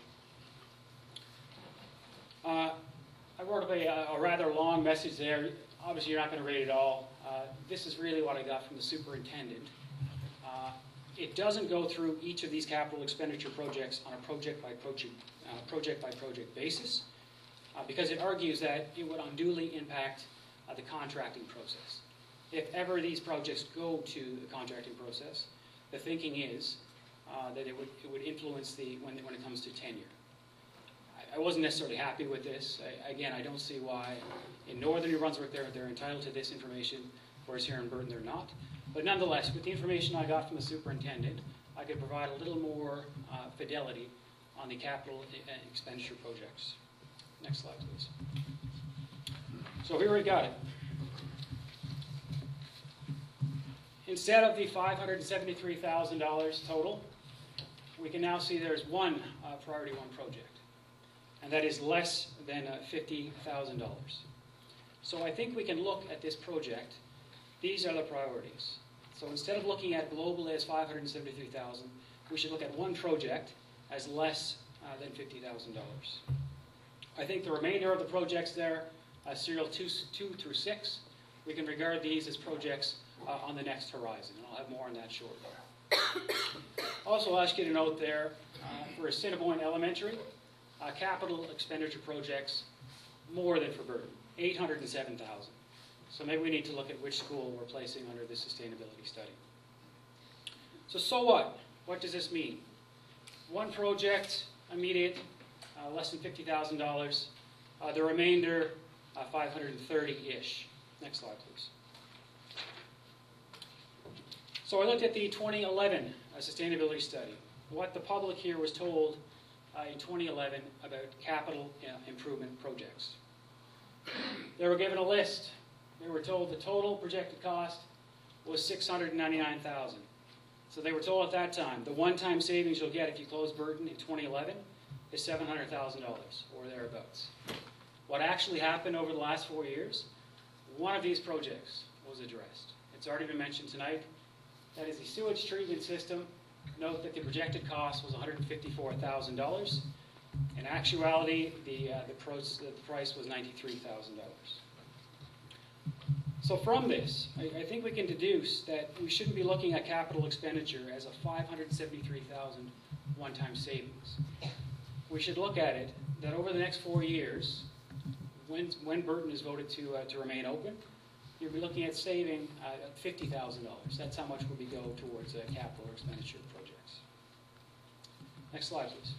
Uh, I wrote up a, a rather long message there. Obviously, you're not going to read it all. Uh, this is really what I got from the superintendent. Uh, it doesn't go through each of these capital expenditure projects on a project-by-project uh, project-by-project basis, uh, because it argues that it would unduly impact uh, the contracting process. If ever these projects go to the contracting process, the thinking is uh, that it would, it would influence the, when, when it comes to tenure. I, I wasn't necessarily happy with this. I, again, I don't see why in northern New Brunswick they're, they're entitled to this information, whereas here in Burton they're not. But nonetheless, with the information I got from the superintendent, I could provide a little more uh, fidelity on the capital expenditure projects. Next slide, please. So here we got it. Instead of the five hundred seventy-three thousand dollars total, we can now see there's one uh, priority one project, and that is less than uh, fifty thousand dollars. So I think we can look at this project. These are the priorities. So instead of looking at globally as five hundred seventy-three thousand dollars, we should look at one project as less uh, than fifty thousand dollars. I think the remainder of the projects there, uh, serial two, two through six, we can regard these as projects uh, on the next horizon, and I'll have more on that shortly. Also, I'll ask you to note there, uh, for Assiniboine Elementary, uh, capital expenditure projects more than for Burton, eight hundred seven thousand dollars. So maybe we need to look at which school we're placing under this sustainability study. So, so what? What does this mean? One project, immediate, uh, less than fifty thousand dollars. Uh, the remainder, uh, five hundred thirty-ish. Next slide, please. So I looked at the twenty eleven uh, sustainability study. What the public here was told uh, in twenty eleven about capital uh, improvement projects. They were given a list. They were told the total projected cost was six hundred ninety-nine thousand dollars. So they were told at that time, the one-time savings you'll get if you close Burton in twenty eleven is seven hundred thousand dollars, or thereabouts. What actually happened over the last four years, one of these projects was addressed. It's already been mentioned tonight. That is the sewage treatment system. Note that the projected cost was one hundred fifty-four thousand dollars. In actuality, the, uh, the, pros, the price was ninety-three thousand dollars. So from this, I, I think we can deduce that we shouldn't be looking at capital expenditure as a five hundred seventy-three thousand dollars one-time savings. We should look at it that over the next four years, when, when Burton is voted to, uh, to remain open, you'll be looking at saving uh, fifty thousand dollars. That's how much would be go towards uh, capital expenditure projects. Next slide, please.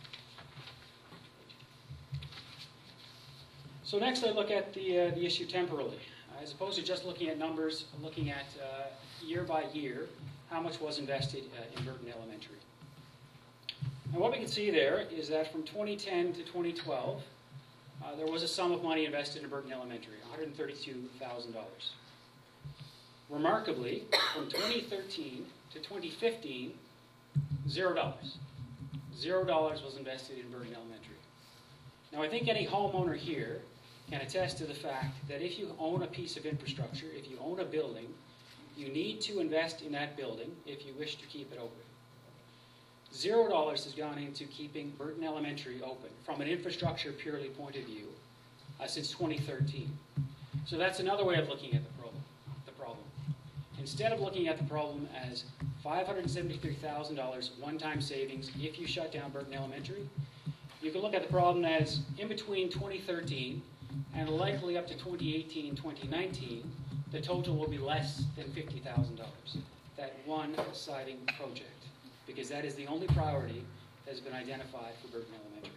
So next I look at the, uh, the issue temporally. As opposed to just looking at numbers, looking at uh, year by year, how much was invested uh, in Burton Elementary. And what we can see there is that from twenty ten to twenty twelve, uh, there was a sum of money invested in Burton Elementary, one hundred thirty-two thousand dollars. Remarkably, from twenty thirteen to twenty fifteen, zero dollars. Zero dollars was invested in Burton Elementary. Now, I think any homeowner here can attest to the fact that if you own a piece of infrastructure, if you own a building, you need to invest in that building if you wish to keep it open. Zero dollars has gone into keeping Burton Elementary open from an infrastructure purely point of view uh, since twenty thirteen. So that's another way of looking at the problem. The problem. Instead of looking at the problem as five hundred seventy-three thousand dollars one-time savings if you shut down Burton Elementary, you can look at the problem as in between twenty thirteen and likely up to twenty eighteen, twenty nineteen, the total will be less than fifty thousand dollars. That one siding project, because that is the only priority that has been identified for Burton Elementary.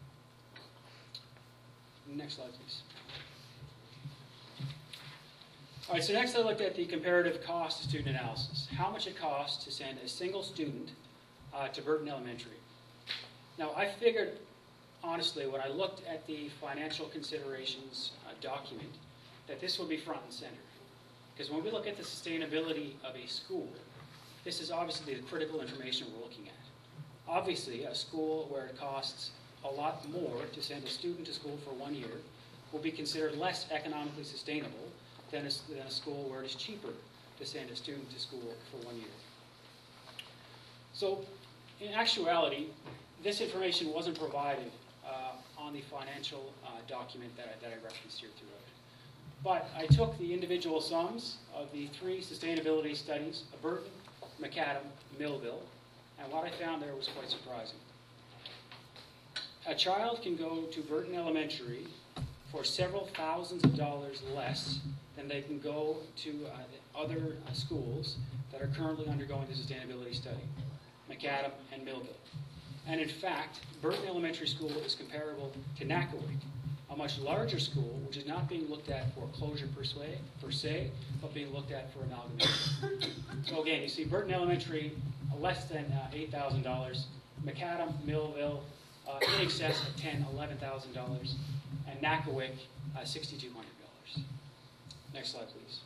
Next slide, please. All right, so next I looked at the comparative cost of student analysis. How much it costs to send a single student uh, to Burton Elementary. Now, I figured, honestly, when I looked at the financial considerations uh, document, that this will be front and center. Because when we look at the sustainability of a school, this is obviously the critical information we're looking at. Obviously, a school where it costs a lot more to send a student to school for one year will be considered less economically sustainable than a, than a school where it is cheaper to send a student to school for one year. So, in actuality, this information wasn't provided uh, on the financial uh, document that I, that I referenced here throughout. But I took the individual sums of the three sustainability studies, Burton, Macadam, Millville, and what I found there was quite surprising. A child can go to Burton Elementary for several thousands of dollars less than they can go to uh, other uh, schools that are currently undergoing the sustainability study, Macadam and Millville. And in fact, Burton Elementary School is comparable to Nakawik, a much larger school which is not being looked at for closure per se, per se but being looked at for amalgamation. So again, you see Burton Elementary uh, less than uh, eight thousand dollars, Macadam, Millville uh, in excess of ten thousand dollars, eleven thousand dollars, and Nakawik uh, six thousand two hundred dollars. Next slide, please.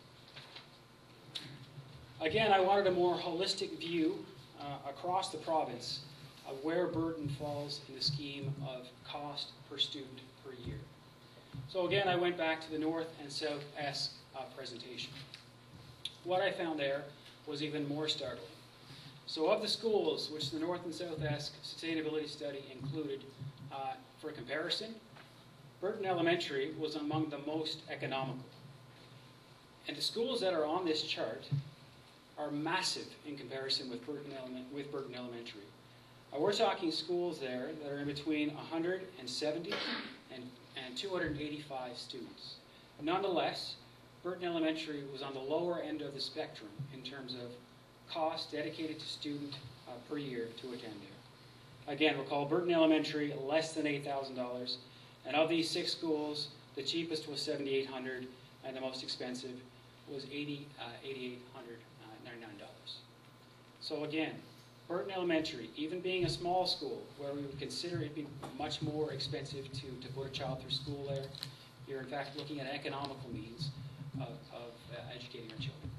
Again, I wanted a more holistic view uh, across the province of where Burton falls in the scheme of cost per student per year. So again, I went back to the North and South-esque uh, presentation. What I found there was even more startling. So of the schools which the North and South-esque sustainability study included, uh, for comparison, Burton Elementary was among the most economical. And the schools that are on this chart are massive in comparison with Burton, Element, with Burton Elementary. Uh, we're talking schools there that are in between one hundred seventy and, and two hundred eighty-five students. Nonetheless, Burton Elementary was on the lower end of the spectrum in terms of cost dedicated to student uh, per year to attend there. Again, recall Burton Elementary less than eight thousand dollars, and of these six schools, the cheapest was seven thousand eight hundred dollars and the most expensive was eight thousand eight hundred ninety-nine dollars. So again, Burton Elementary, even being a small school where we would consider it being much more expensive to, to put a child through school there, you're in fact looking at economical means of, of uh, educating our children.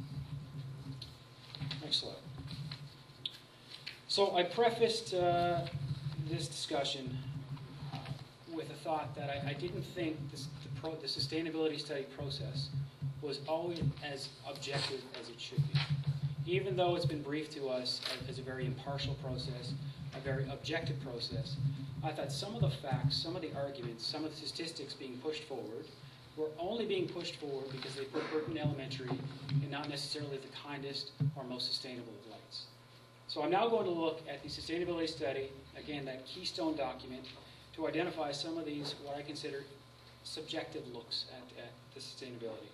Next slide. So I prefaced uh, this discussion uh, with a thought that I, I didn't think this, the, pro, the sustainability study process was always as objective as it should be. Even though it's been briefed to us as a very impartial process, a very objective process, I thought some of the facts, some of the arguments, some of the statistics being pushed forward were only being pushed forward because they put Burton Elementary in not necessarily the kindest or most sustainable of lights. So I'm now going to look at the sustainability study, again, that keystone document, to identify some of these, what I consider subjective looks at, at the sustainability.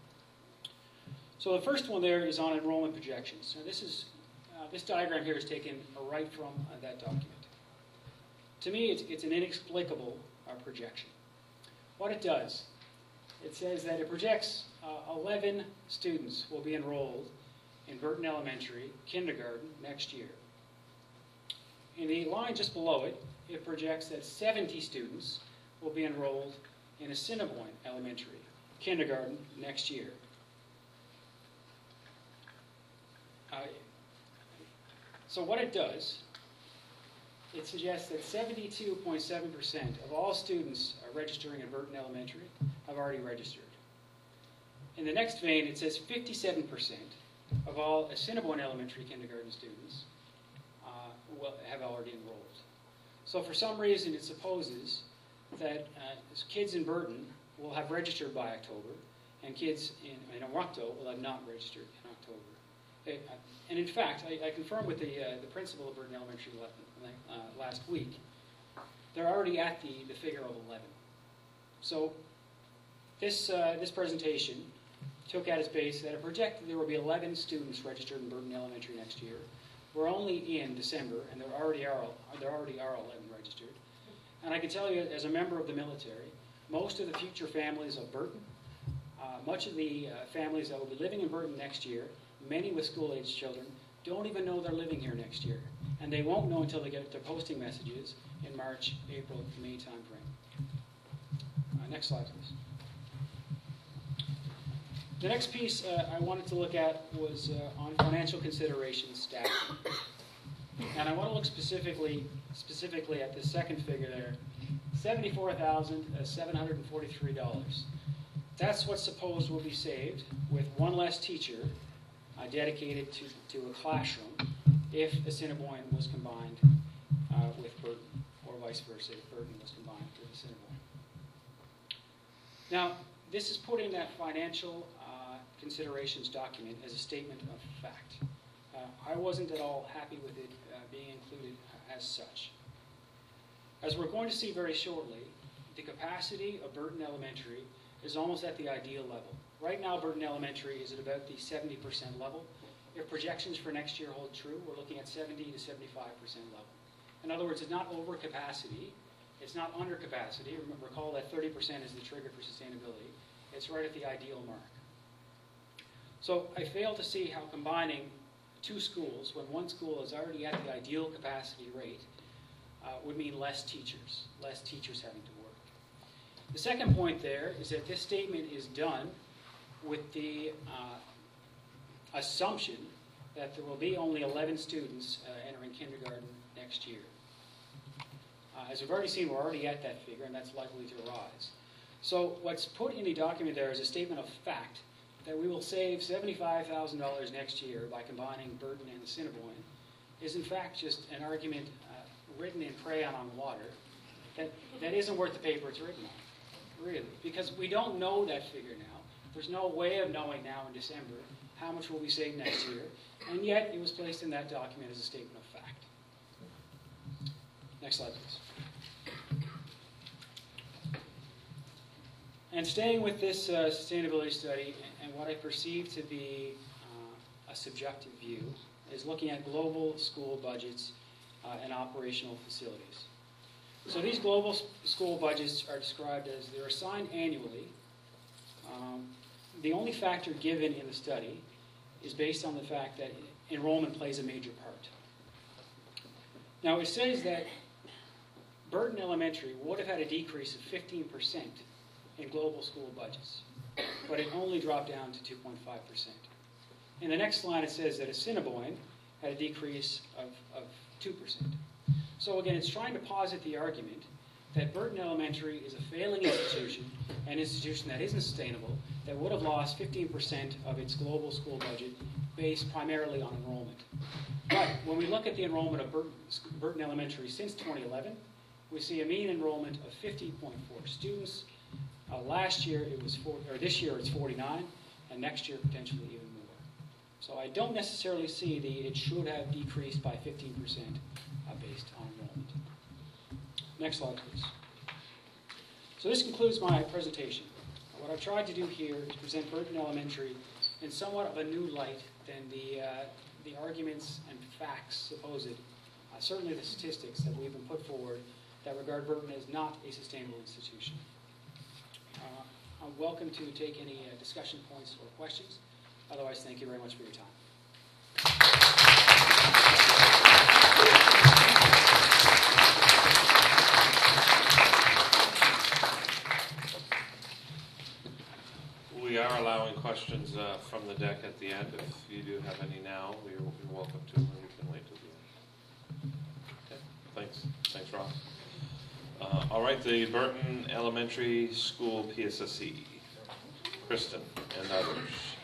So the first one there is on enrollment projections. Now this is uh, this diagram here is taken right from uh, that document. To me, it's, it's an inexplicable uh, projection. What it does, it says that it projects uh, eleven students will be enrolled in Burton Elementary kindergarten next year. In the line just below it, it projects that seventy students will be enrolled in Assiniboine Elementary kindergarten next year. Uh, so what it does, it suggests that seventy-two point seven percent of all students are registering at Burton Elementary have already registered. In the next vein, it says fifty-seven percent of all Assiniboine Elementary kindergarten students uh, will, have already enrolled. So for some reason, it supposes that uh, kids in Burton will have registered by October, and kids in, in Orakto will have not registered in October. They, uh, and in fact, I, I confirmed with the, uh, the principal of Burton Elementary uh, last week, they're already at the, the figure of eleven. So this, uh, this presentation took at its base that it projected there will be eleven students registered in Burton Elementary next year. We're only in December, and there already are, there already are eleven registered. And I can tell you, as a member of the military, most of the future families of Burton, uh, much of the uh, families that will be living in Burton next year, many with school-age children, don't even know they're living here next year. And they won't know until they get their posting messages in March, April, May timeframe. Uh, next slide, please. The next piece uh, I wanted to look at was uh, on financial considerations staffing. And I want to look specifically specifically at the second figure there, seventy-four thousand seven hundred forty-three dollars. That's what's supposed will be saved with one less teacher uh, dedicated to, to a classroom if Assiniboine was combined uh, with Burton, or vice versa, if Burton was combined with Assiniboine. Now, this is put in that financial uh, considerations document as a statement of fact. Uh, I wasn't at all happy with it uh, being included uh, as such. As we're going to see very shortly, the capacity of Burton Elementary is almost at the ideal level. Right now, Burton Elementary is at about the seventy percent level. If projections for next year hold true, we're looking at seventy to seventy-five percent level. In other words, it's not over capacity, it's not under capacity. Remember, recall that thirty percent is the trigger for sustainability. It's right at the ideal mark. So I fail to see how combining two schools, when one school is already at the ideal capacity rate, uh, would mean less teachers, less teachers having to work. The second point there is that this statement is done with the uh, assumption that there will be only eleven students uh, entering kindergarten next year. Uh, as we've already seen, we're already at that figure, and that's likely to rise. So what's put in the document there is a statement of fact that we will save seventy-five thousand dollars next year by combining Burton and Assiniboine is in fact just an argument uh, written in crayon on water that, that isn't worth the paper it's written on, really. Because we don't know that figure now. There's no way of knowing now in December how much will we save next year, and yet it was placed in that document as a statement of fact. Next slide, please. And staying with this uh, sustainability study, and, and what I perceive to be uh, a subjective view, is looking at global school budgets uh, and operational facilities. So these global school budgets are described as they're assigned annually. Um, the only factor given in the study is based on the fact that enrollment plays a major part. Now it says that Burton Elementary would have had a decrease of fifteen percent in global school budgets, but it only dropped down to two point five percent. In the next line it says that Assiniboine had a decrease of, of two percent. So again, it's trying to posit the argument that Burton Elementary is a failing institution, an institution that isn't sustainable, that would have lost fifteen percent of its global school budget based primarily on enrollment. But when we look at the enrollment of Burton, Burton Elementary since twenty eleven, we see a mean enrollment of fifty point four students. Uh, last year it was four, or this year it's forty-nine, and next year potentially even more. So I don't necessarily see the it should have decreased by fifteen percent uh, based on enrollment. Next slide, please. So this concludes my presentation. What I've tried to do here is present Burton Elementary in somewhat of a new light than the, uh, the arguments and facts supposed, uh, certainly the statistics that we've been put forward that regard Burton as not a sustainable institution. Uh, I'm welcome to take any uh, discussion points or questions. Otherwise, thank you very much for your time.
We are allowing questions uh, from the deck at the end. If you do have any now, you're, you're welcome to, or you can wait till the end. Okay, thanks. Thanks, Ross. Uh, all right, the Burton Elementary School P S S E. Kristen and others.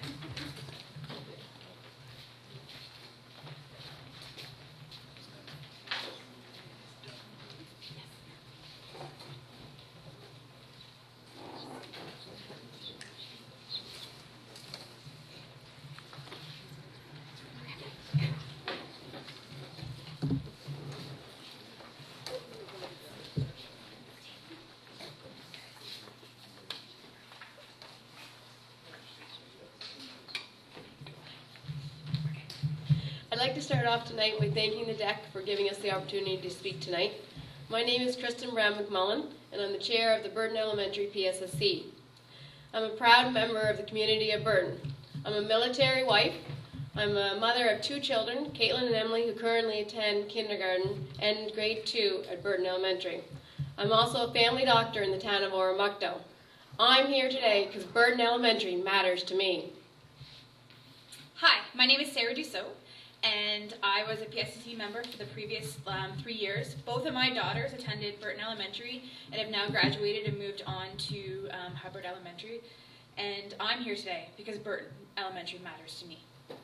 I'd like to start off tonight by thanking the deck for giving us the opportunity to speak tonight. My name is Kristen Brown McMullen, and I'm the chair of the Burton Elementary P S S C. I'm a proud member of the community of Burton. I'm a military wife. I'm a mother of two children, Caitlin and Emily, who currently attend kindergarten and grade two at Burton Elementary. I'm also a family doctor in the town of Oromocto. I'm here today because Burton Elementary matters to me.
Hi, my name is Sarah Dussault, and I was a P S S C member for the previous um, three years. Both of my daughters attended Burton Elementary and have now graduated and moved on to um, Hubbard Elementary. And I'm here today because Burton Elementary matters to me.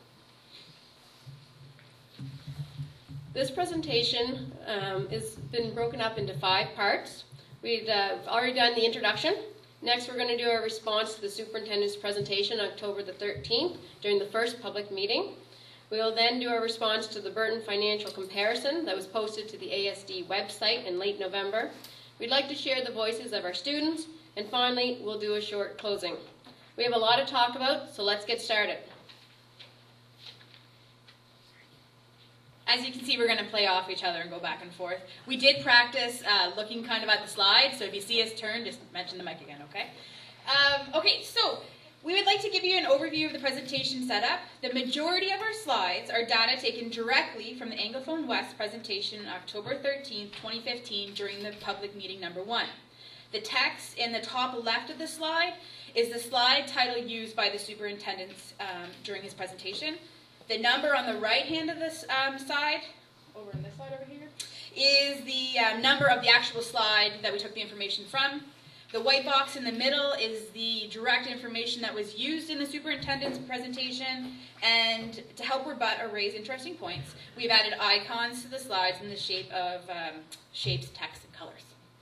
This presentation um, has been broken up into five parts. We've uh, already done the introduction. Next, we're going to do our response to the superintendent's presentation on October the thirteenth during the first public meeting. We will then do our response to the Burton financial comparison that was posted to the A S D website in late November. We'd like to share the voices of our students, and finally, we'll do a short closing. We have a lot to talk about, so let's get started.
As you can see, we're going to play off each other and go back and forth. We did practice uh, looking kind of at the slides, so if you see us turn, just mention the mic again, okay? Um, okay, so we would like to give you an overview of the presentation setup. The majority of our slides are data taken directly from the Anglophone West presentation on October thirteenth, twenty fifteen during the public meeting number one. The text in the top left of the slide is the slide title used by the superintendent um, during his presentation. The number on the right hand of this um, side, over on this side over here, is the um, number of the actual slide that we took the information from. The white box in the middle is the direct information that was used in the superintendent's presentation, and to help rebut or raise interesting points, we've added icons to the slides in the shape of um, shapes, text, and colors.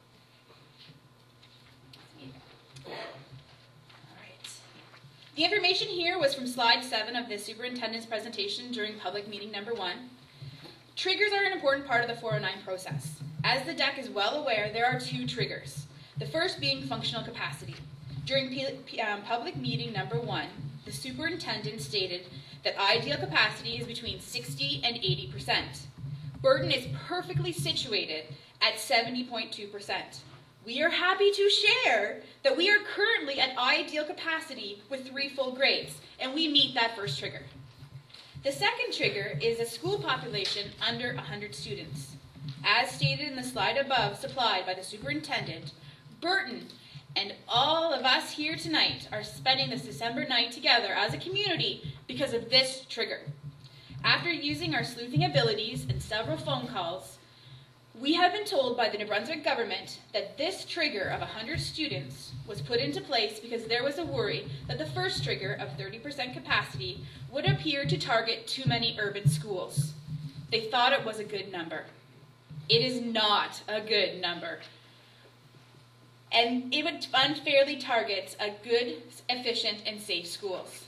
The information here was from slide seven of the superintendent's presentation during public meeting number one. Triggers are an important part of the four oh nine process. As the D E C is well aware, there are two triggers. The first being functional capacity. During P P um, public meeting number one, the superintendent stated that ideal capacity is between sixty and eighty percent. Burton is perfectly situated at seventy point two percent. We are happy to share that we are currently at ideal capacity with three full grades, and we meet that first trigger. The second trigger is a school population under one hundred students. As stated in the slide above supplied by the superintendent, Burton and all of us here tonight are spending this December night together as a community because of this trigger. After using our sleuthing abilities and several phone calls, we have been told by the New Brunswick government that this trigger of one hundred students was put into place because there was a worry that the first trigger of thirty percent capacity would appear to target too many urban schools. They thought it was a good number. It is not a good number. And it would unfairly target a good, efficient, and safe schools.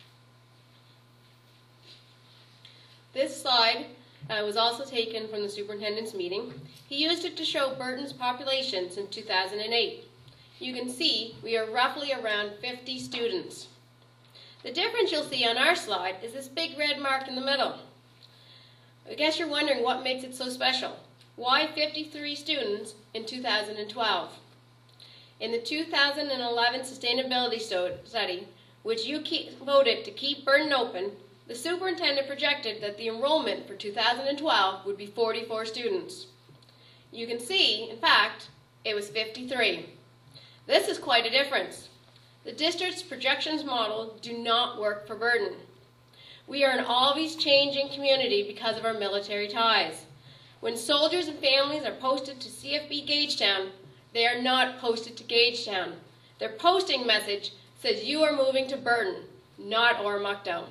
This slide Uh, was also taken from the superintendent's meeting. He used it to show Burton's population since two thousand eight. You can see we are roughly around fifty students. The difference you'll see on our slide is this big red mark in the middle. I guess you're wondering what makes it so special. Why fifty-three students in two thousand twelve? In the two thousand eleven sustainability study, which you keep, voted to keep Burton open, the superintendent projected that the enrollment for two thousand twelve would be forty-four students. You can see, in fact, it was fifty-three. This is quite a difference. The district's projections model do not work for Burton. We are an always changing community because of our military ties. When soldiers and families are posted to C F B Gagetown, they are not posted to Gagetown. Their posting message says you are moving to Burton, not Oromocto.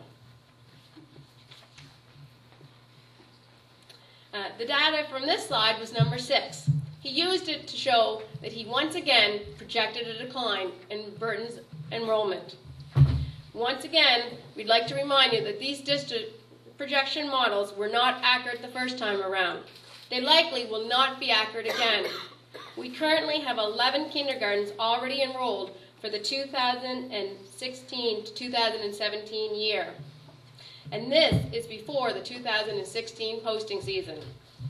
Uh, the data from this slide was number six. He used it to show that he once again projected a decline in Burton's enrollment. Once again, we'd like to remind you that these district projection models were not accurate the first time around. They likely will not be accurate again. We currently have eleven kindergartens already enrolled for the two thousand sixteen to two thousand seventeen year. And this is before the two thousand sixteen posting season.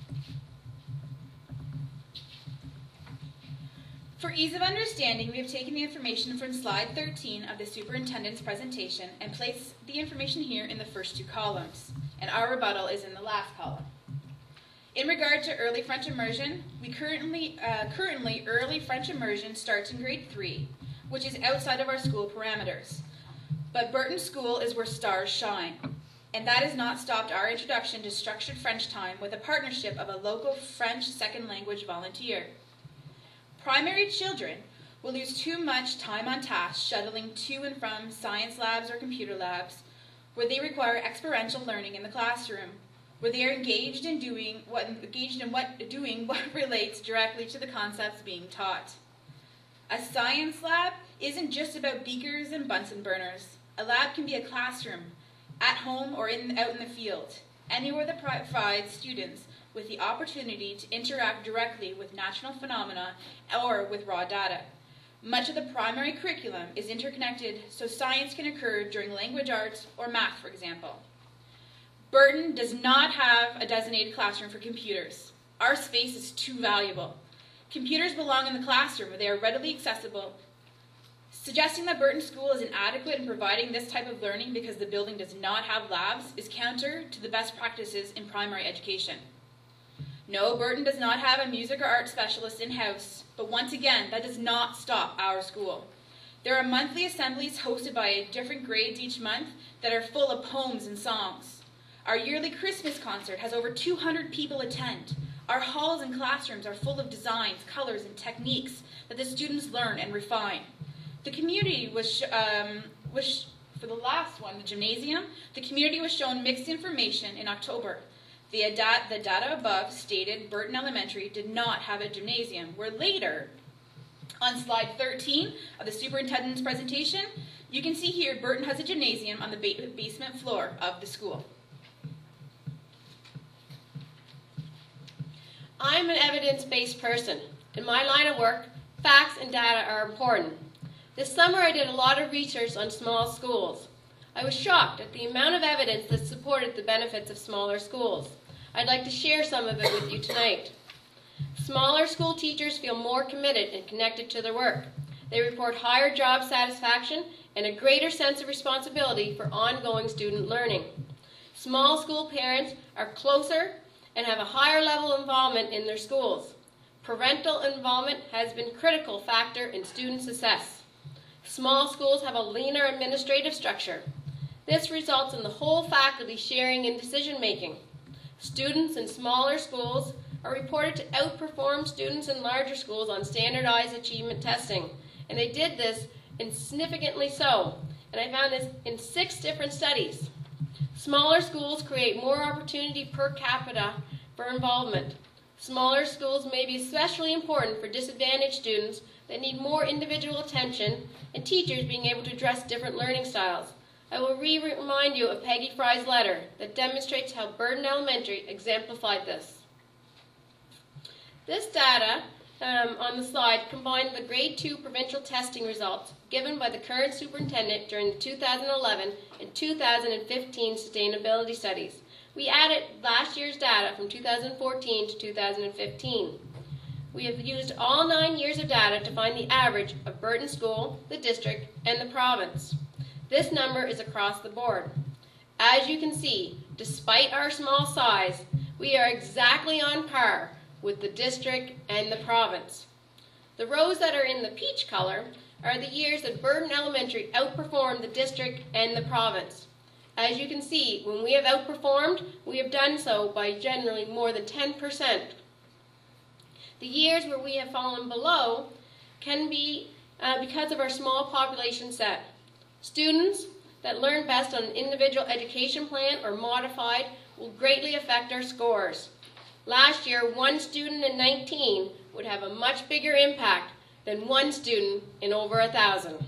For ease of understanding, we have taken the information from slide thirteen of the superintendent's presentation and placed the information here in the first two columns, and our rebuttal is in the last column. In regard to early French immersion, we currently, uh, currently early French immersion starts in grade three, which is outside of our school parameters. But Burton School is where stars shine, and that has not stopped our introduction to structured French time with a partnership of a local French second language volunteer. Primary children will lose too much time on task shuttling to and from science labs or computer labs, where they require experiential learning in the classroom, where they are engaged in doing what engaged in what doing what relates directly to the concepts being taught. A science lab isn't just about beakers and Bunsen burners. A lab can be a classroom, at home or in, out in the field, anywhere that provides students with the opportunity to interact directly with natural phenomena or with raw data. Much of the primary curriculum is interconnected, so science can occur during language arts or math, for example. Burton does not have a designated classroom for computers. Our space is too valuable. Computers belong in the classroom where they are readily accessible. Suggesting that Burton School is inadequate in providing this type of learning because the building does not have labs is counter to the best practices in primary education. No, Burton does not have a music or art specialist in-house, but once again, that does not stop our school. There are monthly assemblies hosted by different grades each month that are full of poems and songs. Our yearly Christmas concert has over two hundred people attend. Our halls and classrooms are full of designs, colors, and techniques that the students learn and refine. The community was, um, was for the last one, the gymnasium, the community was shown mixed information in October. The, ada the data above stated Burton Elementary did not have a gymnasium, where later, on slide thirteen of the superintendent's presentation, you can see here Burton has a gymnasium on the ba basement floor of the school.
I'm an evidence-based person. In my line of work, facts and data are important. This summer I did a lot of research on small schools. I was shocked at the amount of evidence that supported the benefits of smaller schools. I'd like to share some of it with you tonight. Smaller school teachers feel more committed and connected to their work. They report higher job satisfaction and a greater sense of responsibility for ongoing student learning. Small school parents are closer and have a higher level of involvement in their schools. Parental involvement has been a critical factor in student success. Small schools have a leaner administrative structure. This results in the whole faculty sharing in decision making. Students in smaller schools are reported to outperform students in larger schools on standardized achievement testing, and they did this and significantly so, and I found this in six different studies. Smaller schools create more opportunity per capita for involvement. Smaller schools may be especially important for disadvantaged students that need more individual attention and teachers being able to address different learning styles. I will re-remind you of Peggy Fry's letter that demonstrates how Burton Elementary exemplified this. This data um, on the slide combined the grade two provincial testing results given by the current superintendent during the two thousand eleven and two thousand fifteen sustainability studies. We added last year's data from two thousand fourteen to two thousand fifteen. We have used all nine years of data to find the average of Burton School, the district, and the province. This number is across the board. As you can see, despite our small size, we are exactly on par with the district and the province. The rows that are in the peach color are the years that Burton Elementary outperformed the district and the province. As you can see, when we have outperformed, we have done so by generally more than ten percent. The years where we have fallen below can be uh, because of our small population set. Students that learn best on an individual education plan or modified will greatly affect our scores. Last year, one student in nineteen would have a much bigger impact than one student in over a thousand.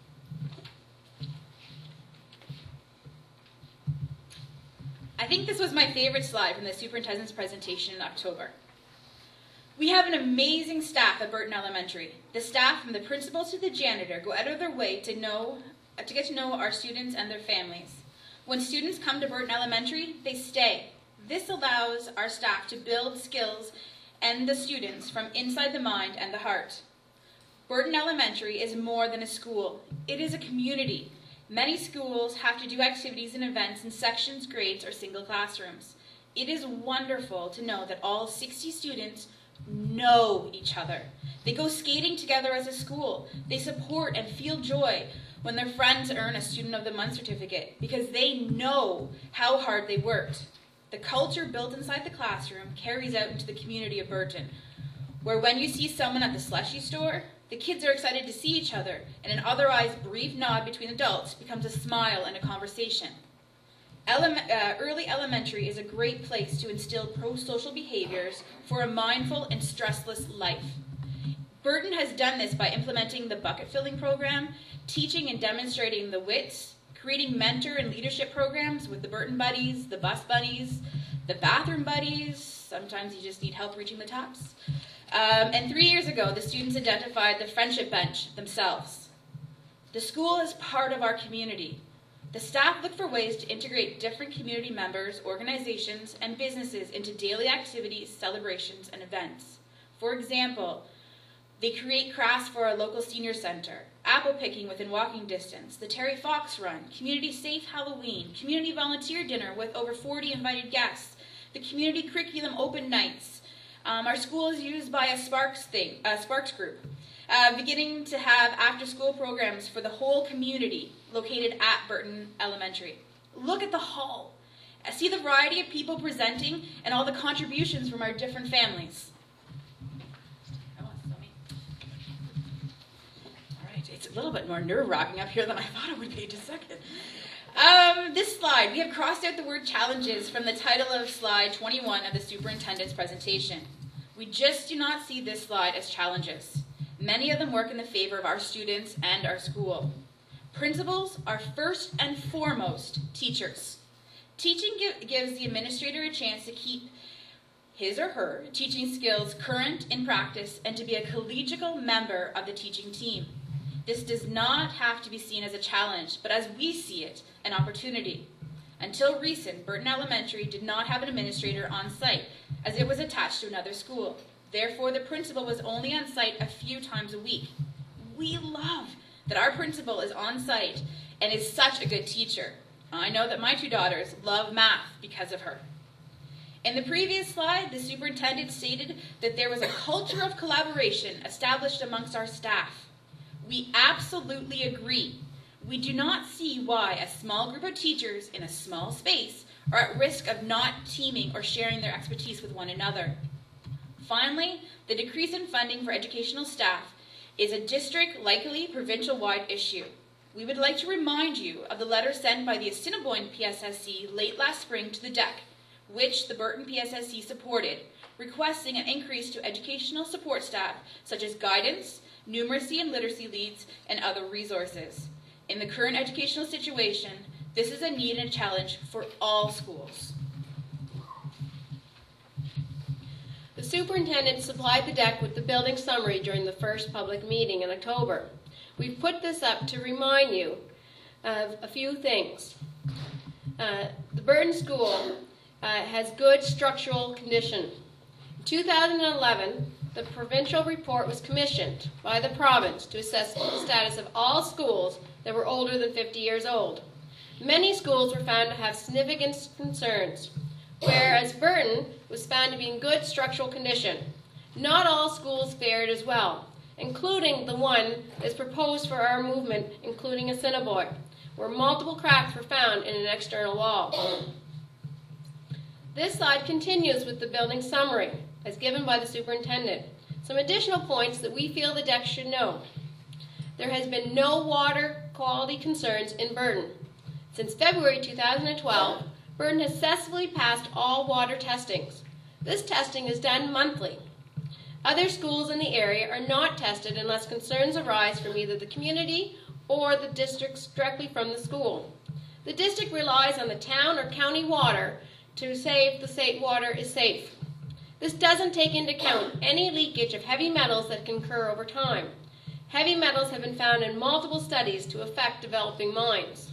I think this was my favorite slide from the superintendent's presentation in October. We have an amazing staff at Burton Elementary. The staff, from the principal to the janitor, go out of their way to know, to get to know our students and their families. When students come to Burton Elementary, they stay. This allows our staff to build skills and the students from inside the mind and the heart. Burton Elementary is more than a school. It is a community. Many schools have to do activities and events in sections, grades, or single classrooms. It is wonderful to know that all sixty students know each other. They go skating together as a school. They support and feel joy when their friends earn a Student of the Month certificate because they know how hard they worked. The culture built inside the classroom carries out into the community of Burton, where when you see someone at the slushy store, the kids are excited to see each other, and an otherwise brief nod between adults becomes a smile and a conversation. Ele- uh, early elementary is a great place to instill pro-social behaviors for a mindful and stressless life. Burton has done this by implementing the bucket filling program, teaching and demonstrating the W I Ts, creating mentor and leadership programs with the Burton Buddies, the Bus Buddies, the Bathroom Buddies, sometimes you just need help reaching the tops. Um, and three years ago, the students identified the Friendship Bench themselves. The school is part of our community. The staff look for ways to integrate different community members, organizations, and businesses into daily activities, celebrations, and events. For example, they create crafts for our local senior center, apple picking within walking distance, the Terry Fox Run, Community Safe Halloween, Community Volunteer Dinner with over forty invited guests, the Community Curriculum Open Nights. Um, our school is used by a Sparks thing, a Sparks group, uh, beginning to have after-school programs for the whole community located at Burton Elementary. Look at the hall. See the variety of people presenting and all the contributions from our different families. It's a little bit more nerve-wracking up here than I thought it would be. Just a second. Um, this slide, we have crossed out the word challenges from the title of slide twenty-one of the superintendent's presentation. We just do not see this slide as challenges. Many of them work in the favor of our students and our school. Principals are first and foremost teachers. Teaching give, gives the administrator a chance to keep his or her teaching skills current in practice and to be a collegial member of the teaching team. This does not have to be seen as a challenge, but as we see it, an opportunity. Until recent, Burton Elementary did not have an administrator on site, as it was attached to another school. Therefore, the principal was only on site a few times a week. We love that our principal is on site and is such a good teacher. I know that my two daughters love math because of her. In the previous slide, the superintendent stated that there was a culture of collaboration established amongst our staff. We absolutely agree. We do not see why a small group of teachers in a small space are at risk of not teaming or sharing their expertise with one another. Finally, the decrease in funding for educational staff is a district, likely provincial-wide issue. We would like to remind you of the letter sent by the Assiniboine P S S C late last spring to the D E C, which the Burton P S S C supported, requesting an increase to educational support staff such as guidance, numeracy and literacy leads, and other resources. In the current educational situation, this is a need and a challenge for all schools.
The superintendent supplied the D E C with the building summary during the first public meeting in October. We've put this up to remind you of a few things. Uh, the Burton School uh, has good structural condition. In two thousand eleven, the provincial report was commissioned by the province to assess the status of all schools that were older than fifty years old. Many schools were found to have significant concerns, whereas Burton was found to be in good structural condition. Not all schools fared as well, including the one that is proposed for our movement, including Assiniboine, where multiple cracks were found in an external wall. This slide continues with the building summary, as given by the superintendent. Some additional points that we feel the D E C should know. There has been no water quality concerns in Burton. Since February two thousand twelve, Burton has successfully passed all water testings. This testing is done monthly. Other schools in the area are not tested unless concerns arise from either the community or the districts directly from the school. The district relies on the town or county water to say if the safe water is safe. This doesn't take into account any leakage of heavy metals that can occur over time. Heavy metals have been found in multiple studies to affect developing mines.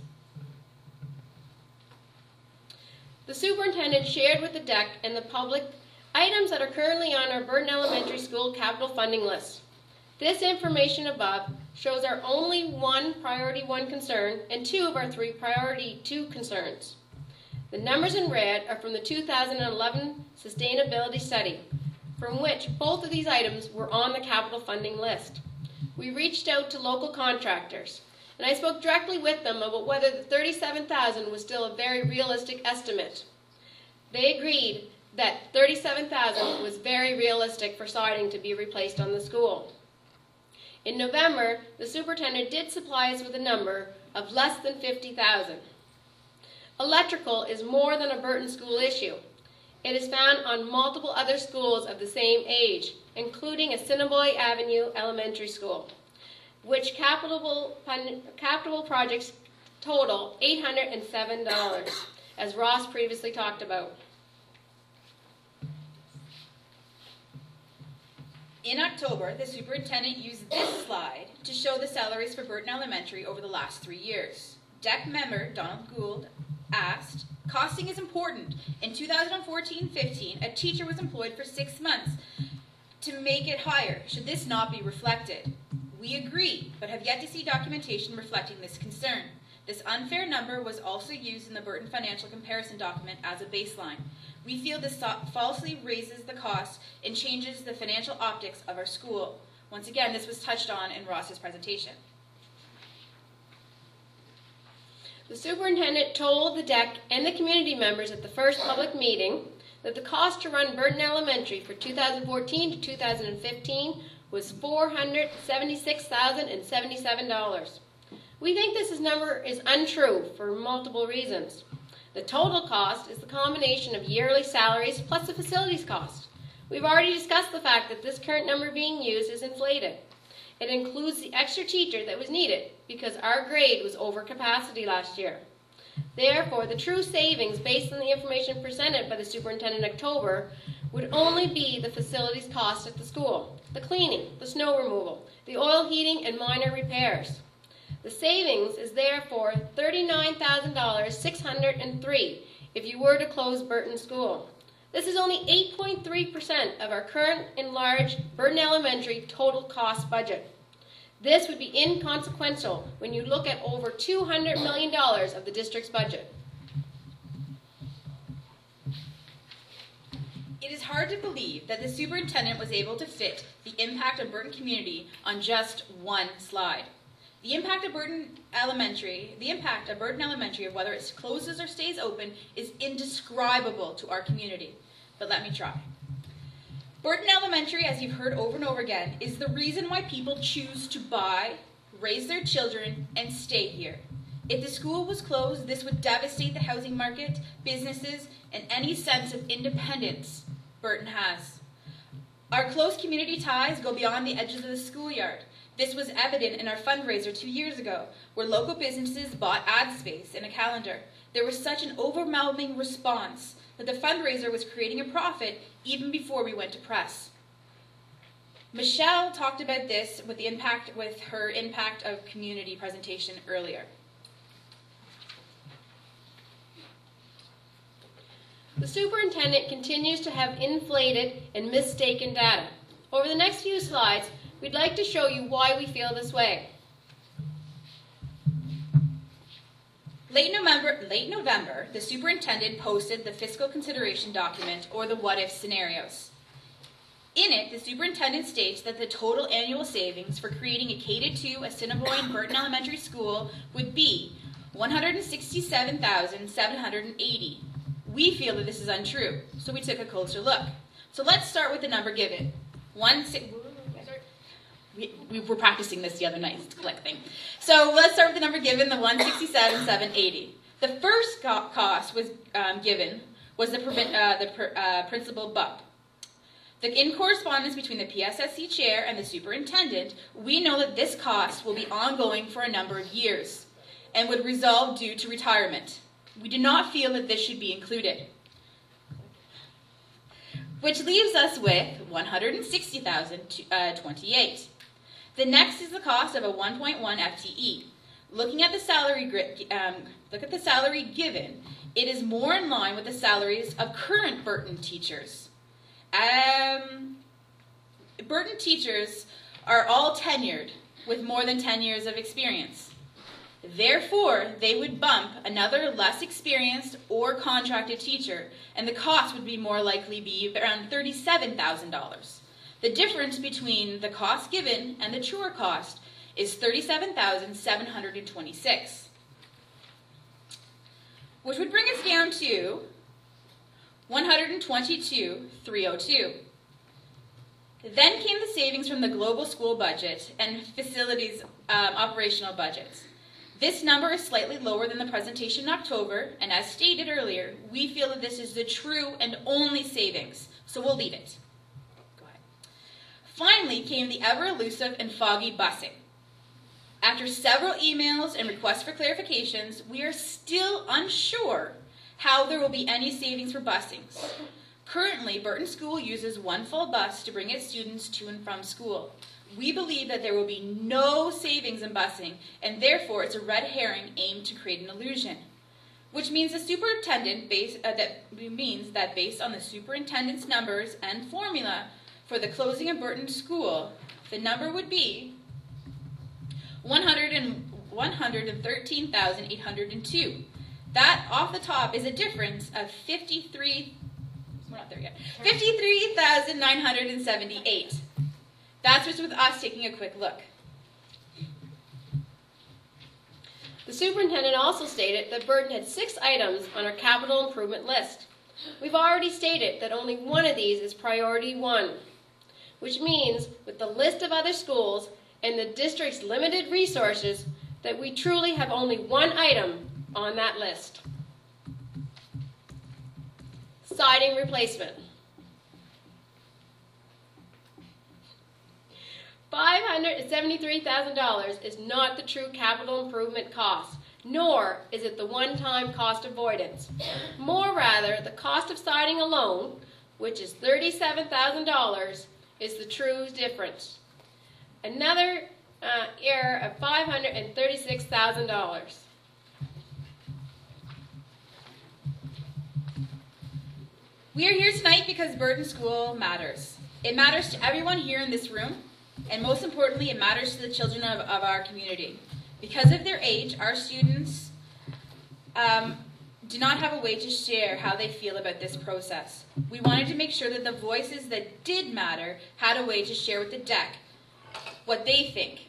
The superintendent shared with the D E C and the public items that are currently on our Burton Elementary School capital funding list. This information above shows our only one priority one concern and two of our three priority two concerns. The numbers in red are from the two thousand eleven sustainability study. from which both of these items were on the capital funding list. We reached out to local contractors, and I spoke directly with them about whether the thirty-seven thousand dollars was still a very realistic estimate. They agreed that thirty-seven thousand dollars was very realistic for siding to be replaced on the school. In November, the superintendent did supply us with a number of less than fifty thousand dollars. Electrical is more than a Burton School issue. It is found on multiple other schools of the same age, including Assiniboia Avenue Elementary School, which capital, capital projects total eight hundred seven dollars, as Ross previously talked about.
In October, the superintendent used this slide to show the salaries for Burton Elementary over the last three years. D E C member Donald Gould asked, "Costing is important. In two thousand fourteen fifteen, a teacher was employed for six months. To make it higher, should this not be reflected?" We agree, but have yet to see documentation reflecting this concern. This unfair number was also used in the Burton Financial Comparison document as a baseline. We feel this falsely raises the cost and changes the financial optics of our school. Once again, this was touched on in Ross's presentation.
The superintendent told the D E C and the community members at the first public meeting that the cost to run Burton Elementary for two thousand fourteen to two thousand fifteen was four hundred seventy-six thousand seventy-seven dollars. We think this number is untrue for multiple reasons. The total cost is the combination of yearly salaries plus the facilities cost. We've already discussed the fact that this current number being used is inflated. It includes the extra teacher that was needed because our grade was over capacity last year. Therefore, the true savings based on the information presented by the superintendent in October would only be the facilities cost at the school, the cleaning, the snow removal, the oil heating, and minor repairs. The savings is therefore thirty-nine thousand six hundred three dollars if you were to close Burton School. This is only eight point three percent of our current enlarged Burton Elementary total cost budget. This would be inconsequential when you look at over two hundred million dollars of the district's budget.
It is hard to believe that the superintendent was able to fit the impact of Burton community on just one slide. The impact of Burton Elementary, the impact of Burton Elementary of whether it closes or stays open is indescribable to our community. But let me try. Burton Elementary, as you've heard over and over again, is the reason why people choose to buy, raise their children, and stay here. If the school was closed, this would devastate the housing market, businesses, and any sense of independence Burton has. Our close community ties go beyond the edges of the schoolyard. This was evident in our fundraiser two years ago, where local businesses bought ad space in a calendar. There was such an overwhelming response that the fundraiser was creating a profit even before we went to press. Michelle talked about this with the impact with her impact of community presentation earlier.
The superintendent continues to have inflated and mistaken data. Over the next few slides, we'd like to show you why we feel this way.
Late November, late November, the superintendent posted the fiscal consideration document, or the what-if scenarios. In it, the superintendent states that the total annual savings for creating a K two Assiniboine Burton Elementary School would be one hundred sixty-seven thousand seven hundred eighty dollars. We feel that this is untrue, so we took a closer look. So let's start with the number given. One six. We, we were practicing this the other night, it's a click thing. So let's start with the number given, the one hundred sixty-seven thousand seven hundred eighty dollars. The first co- cost was um, given was the, uh, the per, uh, principal bump. The, in correspondence between the P S S C chair and the superintendent, we know that this cost will be ongoing for a number of years and would resolve due to retirement. We do not feel that this should be included. Which leaves us with one hundred sixty thousand twenty-eight dollars. The next is the cost of a one point one F T E. Looking at the salary, um, look at the salary given, it is more in line with the salaries of current Burton teachers. Um, Burton teachers are all tenured with more than ten years of experience. Therefore, they would bump another less experienced or contracted teacher, and the cost would be more likely be around thirty-seven thousand dollars. The difference between the cost given and the truer cost is thirty-seven thousand seven hundred twenty-six dollars, which would bring us down to one hundred twenty-two thousand three hundred two dollars. Then came the savings from the global school budget and facilities um, operational budgets. This number is slightly lower than the presentation in October, and as stated earlier, we feel that this is the true and only savings, so we'll leave it. Go ahead. Finally came the ever-elusive and foggy busing. After several emails and requests for clarifications, we are still unsure how there will be any savings for busings. Currently, Burton School uses one full bus to bring its students to and from school. We believe that there will be no savings in busing, and therefore it's a red herring aimed to create an illusion. Which means the superintendent base, uh, that means that based on the superintendent's numbers and formula for the closing of Burton School, the number would be one hundred thirteen thousand eight hundred two. That off the top is a difference of fifty-three. We're not there yet. fifty-three thousand nine hundred seventy-eight. That's just with us taking a quick look.
The superintendent also stated that Burton had six items on our capital improvement list. We've already stated that only one of these is priority one, which means with the list of other schools and the district's limited resources that we truly have only one item on that list. Siding replacement. five hundred seventy-three thousand dollars is not the true capital improvement cost, nor is it the one-time cost avoidance. More rather, the cost of siding alone, which is thirty-seven thousand dollars, is the true difference. Another uh, error of five hundred thirty-six thousand dollars.
We are here tonight because Burton School matters. It matters to everyone here in this room, and most importantly, it matters to the children of, of our community. Because of their age, our students um, do not have a way to share how they feel about this process. We wanted to make sure that the voices that did matter had a way to share with the D E C what they think.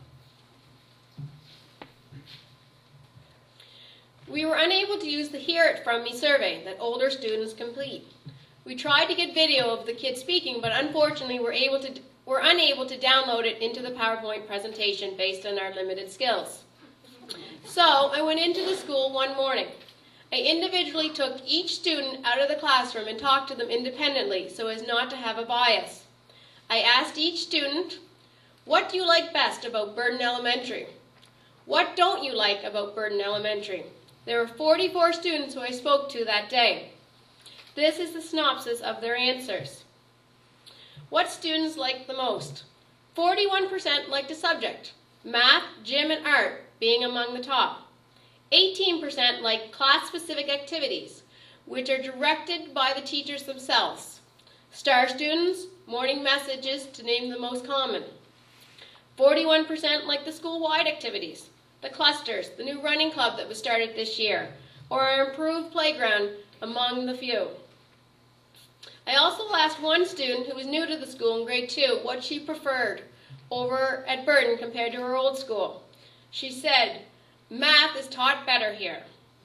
We were unable to use the Hear It From Me survey that older students complete. We tried to get video of the kids speaking, but unfortunately we're, able to, we're unable to download it into the PowerPoint presentation based on our limited skills. So I went into the school one morning. I individually took each student out of the classroom and talked to them independently so as not to have a bias. I asked each student, what do you like best about Burton Elementary? What don't you like about Burton Elementary? There were forty-four students who I spoke to that day. This is the synopsis of their answers. What students liked the most? forty-one percent liked a subject, math, gym, and art being among the top. eighteen percent liked class-specific activities, which are directed by the teachers themselves. Star students, morning messages to name the most common. forty-one percent liked the school-wide activities, the clusters, the new running club that was started this year, or our improved playground among the few. I also asked one student who was new to the school in grade two what she preferred over at Burton compared to her old school. She said, math is taught better here.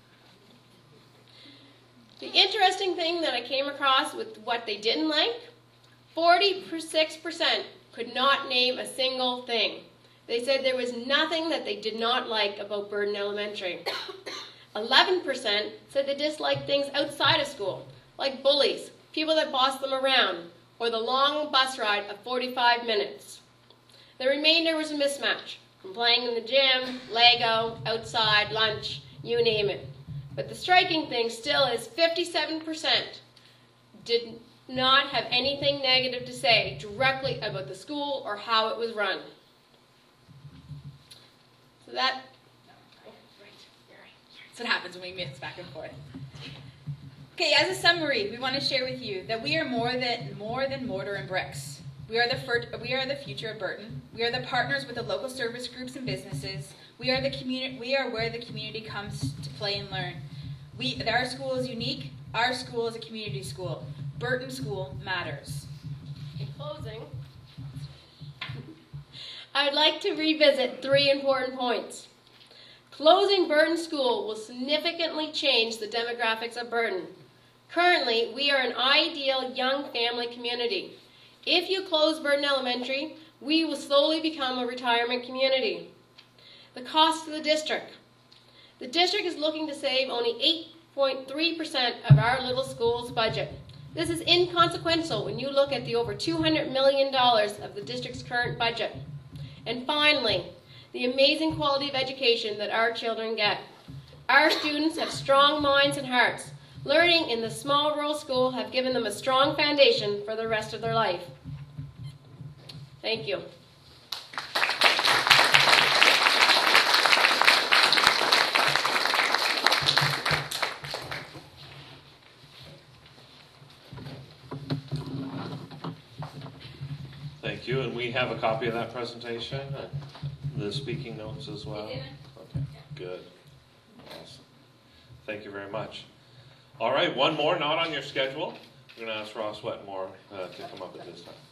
The interesting thing that I came across with what they didn't like, forty-six percent could not name a single thing. They said there was nothing that they did not like about Burton Elementary. eleven percent said they disliked things outside of school, like bullies, people that boss them around, or the long bus ride of forty-five minutes. The remainder was a mismatch, from playing in the gym, Lego, outside, lunch, you name it. But the striking thing still is fifty-seven percent did not have anything negative to say directly about the school or how it was run. So that,
oh, right. That's what happens when we mix back and forth. Okay, as a summary, we want to share with you that we are more than more than mortar and bricks. We are the fir- we are the future of Burton. We are the partners with the local service groups and businesses. We are the community. We are where the community comes to play and learn. We, our school is unique. Our school is a community school. Burton School matters.
In closing, I would like to revisit three important points. Closing Burton School will significantly change the demographics of Burton. Currently, we are an ideal young family community. If you close Burton Elementary, we will slowly become a retirement community. The cost to the district. The district is looking to save only eight point three percent of our little school's budget. This is inconsequential when you look at the over two hundred million dollars of the district's current budget. And finally, the amazing quality of education that our children get. Our students have strong minds and hearts. Learning in the small rural school have given them a strong foundation for the rest of their life. Thank you.
Thank you, and we have a copy of that presentation, and the speaking notes as well. Okay, good. Awesome. Thank you very much. All right, one more, not on your schedule. We're going to ask Ross Wetmore uh, to come up at this time.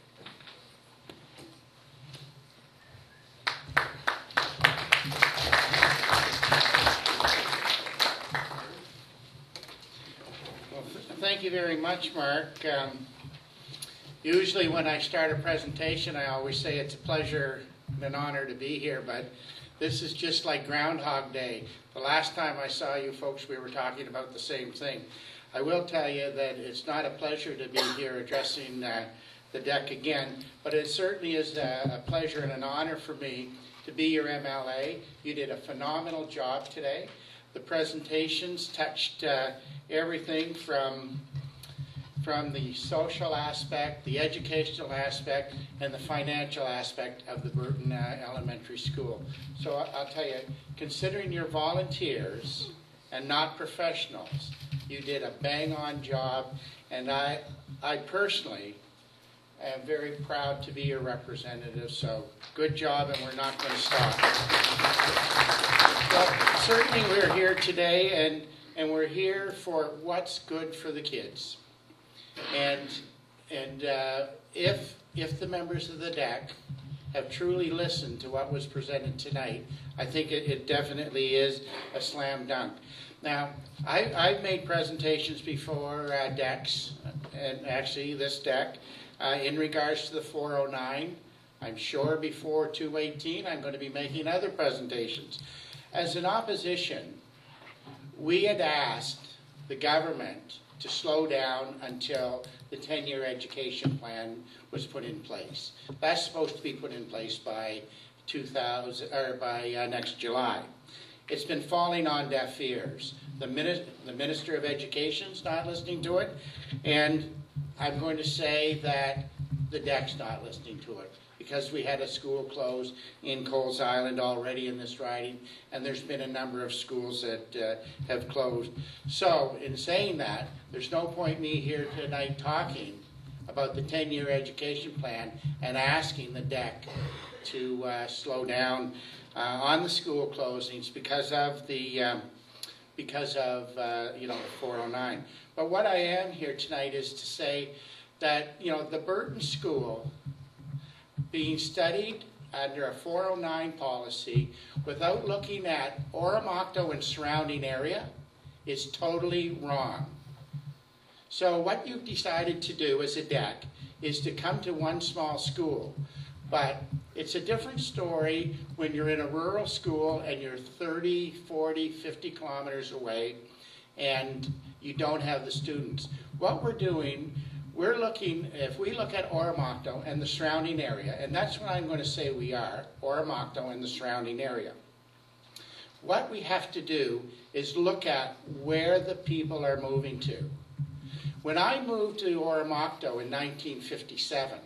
Well, thank you very much, Mark. Um, usually when I start a presentation, I always say it's a pleasure and an honor to be here, but this is just like Groundhog Day. The last time I saw you folks, we were talking about the same thing. I will tell you that it's not a pleasure to be here addressing uh, the deck again, but it certainly is a, a pleasure and an honor for me to be your M L A. You did a phenomenal job today. The presentations touched uh, everything from from the social aspect, the educational aspect, and the financial aspect of the Burton uh, Elementary School. So I- I'll tell you, considering you're volunteers and not professionals, you did a bang-on job, and I, I personally am very proud to be your representative, so good job, and we're not going to stop. Well, certainly we're here today, and, and we're here for what's good for the kids. And and uh, if if the members of the D E C have truly listened to what was presented tonight, I think it, it definitely is a slam dunk. Now, I, I've made presentations before uh, D E Cs, and actually this D E C, uh, in regards to the four oh nine. I'm sure before two eighteen I'm going to be making other presentations. As an opposition, we had asked the government to slow down until the ten-year education plan was put in place. That's supposed to be put in place by two thousand or by uh, next July. It's been falling on deaf ears. The, Mini- the Minister of Education's not listening to it, and I'm going to say that the D E C's not listening to it, because we had a school close in Coles Island already in this riding, and there's been a number of schools that uh, have closed. So, in saying that, there's no point me here tonight talking about the ten-year education plan and asking the D E C to uh, slow down uh, on the school closings because of the um, because of uh, you know the four oh nine. But what I am here tonight is to say that you know the Burton School being studied under a four oh nine policy without looking at Oromocto and surrounding area is totally wrong. So what you've decided to do as a D E C is to come to one small school. But it's a different story when you're in a rural school and you're thirty, forty, fifty kilometers away and you don't have the students. What we're doing, we're looking, if we look at Oromocto and the surrounding area, and that's what I'm going to say we are, Oromocto and the surrounding area. What we have to do is look at where the people are moving to. When I moved to Oromocto in nineteen fifty-seven,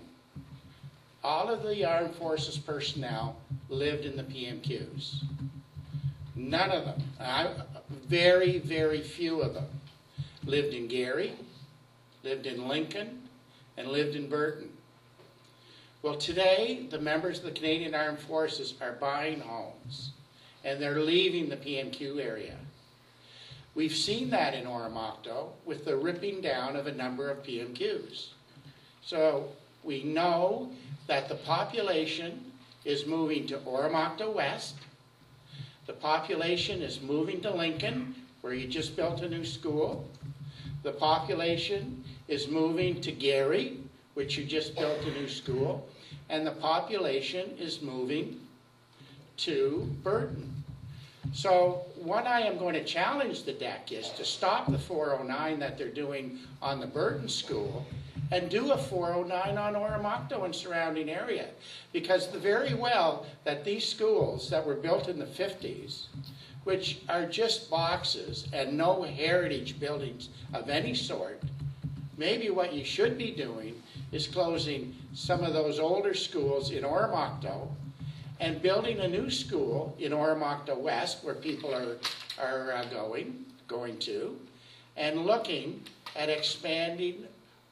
all of the Armed Forces personnel lived in the P M Qs. None of them, I, very, very few of them, lived in Gary, lived in Lincoln, and lived in Burton. Well, today, the members of the Canadian Armed Forces are buying homes. and they're leaving the P M Q area. We've seen that in Oromocto with the ripping down of a number of P M Qs. So we know that the population is moving to Oromocto West. The population is moving to Lincoln, where you just built a new school. The population is moving to Gary, which you just built a new school. And the population is moving to Burton. So what I am going to challenge the D E C is to stop the four oh nine that they're doing on the Burton School and do a four oh nine on Oromocto and surrounding area. Because the very well that these schools that were built in the fifties, which are just boxes and no heritage buildings of any sort, maybe what you should be doing is closing some of those older schools in Oromocto and building a new school in Oromocto West, where people are, are uh, going, going to, and looking at expanding.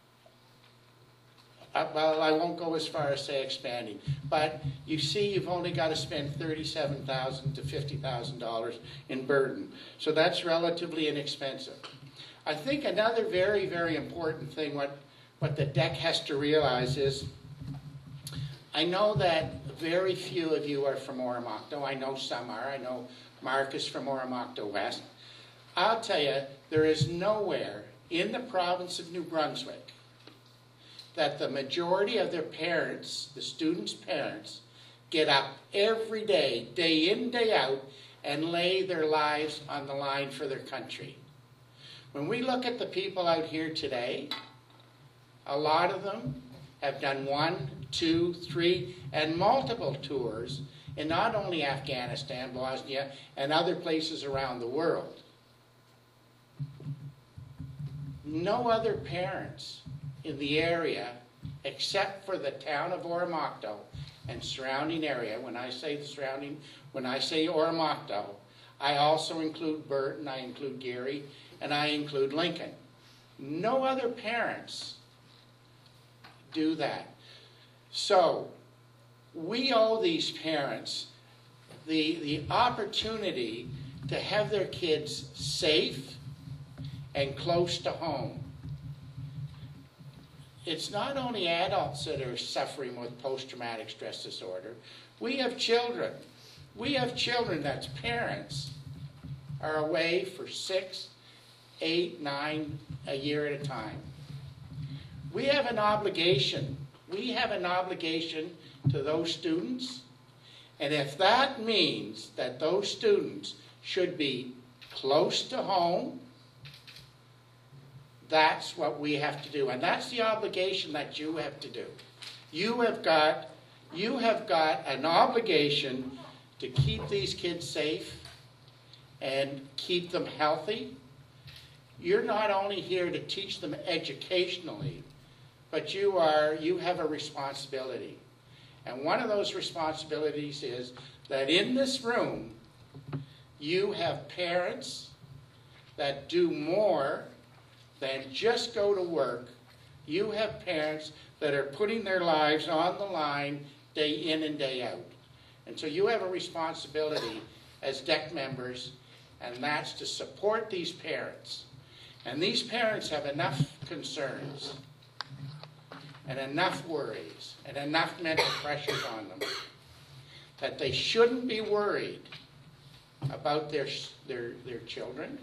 Uh, well, I won't go as far as say expanding, but you see you've only got to spend thirty-seven thousand dollars to fifty thousand dollars in Burton. So that's relatively inexpensive. I think another very, very important thing what, what the D E C has to realize is, I know that very few of you are from Oromocto. I know some are. I know Mark is from Oromocto West. I'll tell you, there is nowhere in the province of New Brunswick that the majority of their parents, the students' parents, get up every day, day in, day out, and lay their lives on the line for their country. When we look at the people out here today, a lot of them have done one, two, three, and multiple tours in not only Afghanistan, Bosnia, and other places around the world. No other parents in the area, except for the town of Oromocto and surrounding area. When I say the surrounding, when I say Oromocto, I also include Burton, I include Gary, and I include Lincoln. No other parents do that. So we owe these parents the, the opportunity to have their kids safe and close to home. It's not only adults that are suffering with post-traumatic stress disorder. We have children. We have children that's parents are away for six, eight, nine, a year at a time. We have an obligation. We have an obligation to those students. And if that means that those students should be close to home, that's what we have to do. And that's the obligation that you have to do. You have got, you have got an obligation to keep these kids safe and keep them healthy. You're not only here to teach them educationally, but you are, you have a responsibility. And one of those responsibilities is that in this room, you have parents that do more than just go to work. You have parents that are putting their lives on the line day in and day out. And so you have a responsibility as D E C members, and that's to support these parents. And these parents have enough concerns and enough worries and enough mental pressures on them that they shouldn't be worried about their, their, their children,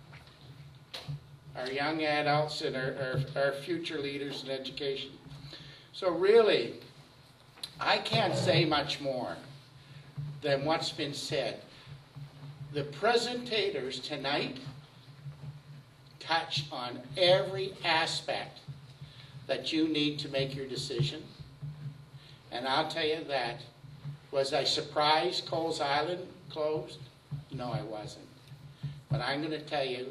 our young adults, and our, our, our future leaders in education. So really, I can't say much more than what's been said. The presentators tonight touch on every aspect that you need to make your decision. And I'll tell you that, was I surprised Coles Island closed? No, I wasn't. But I'm going to tell you,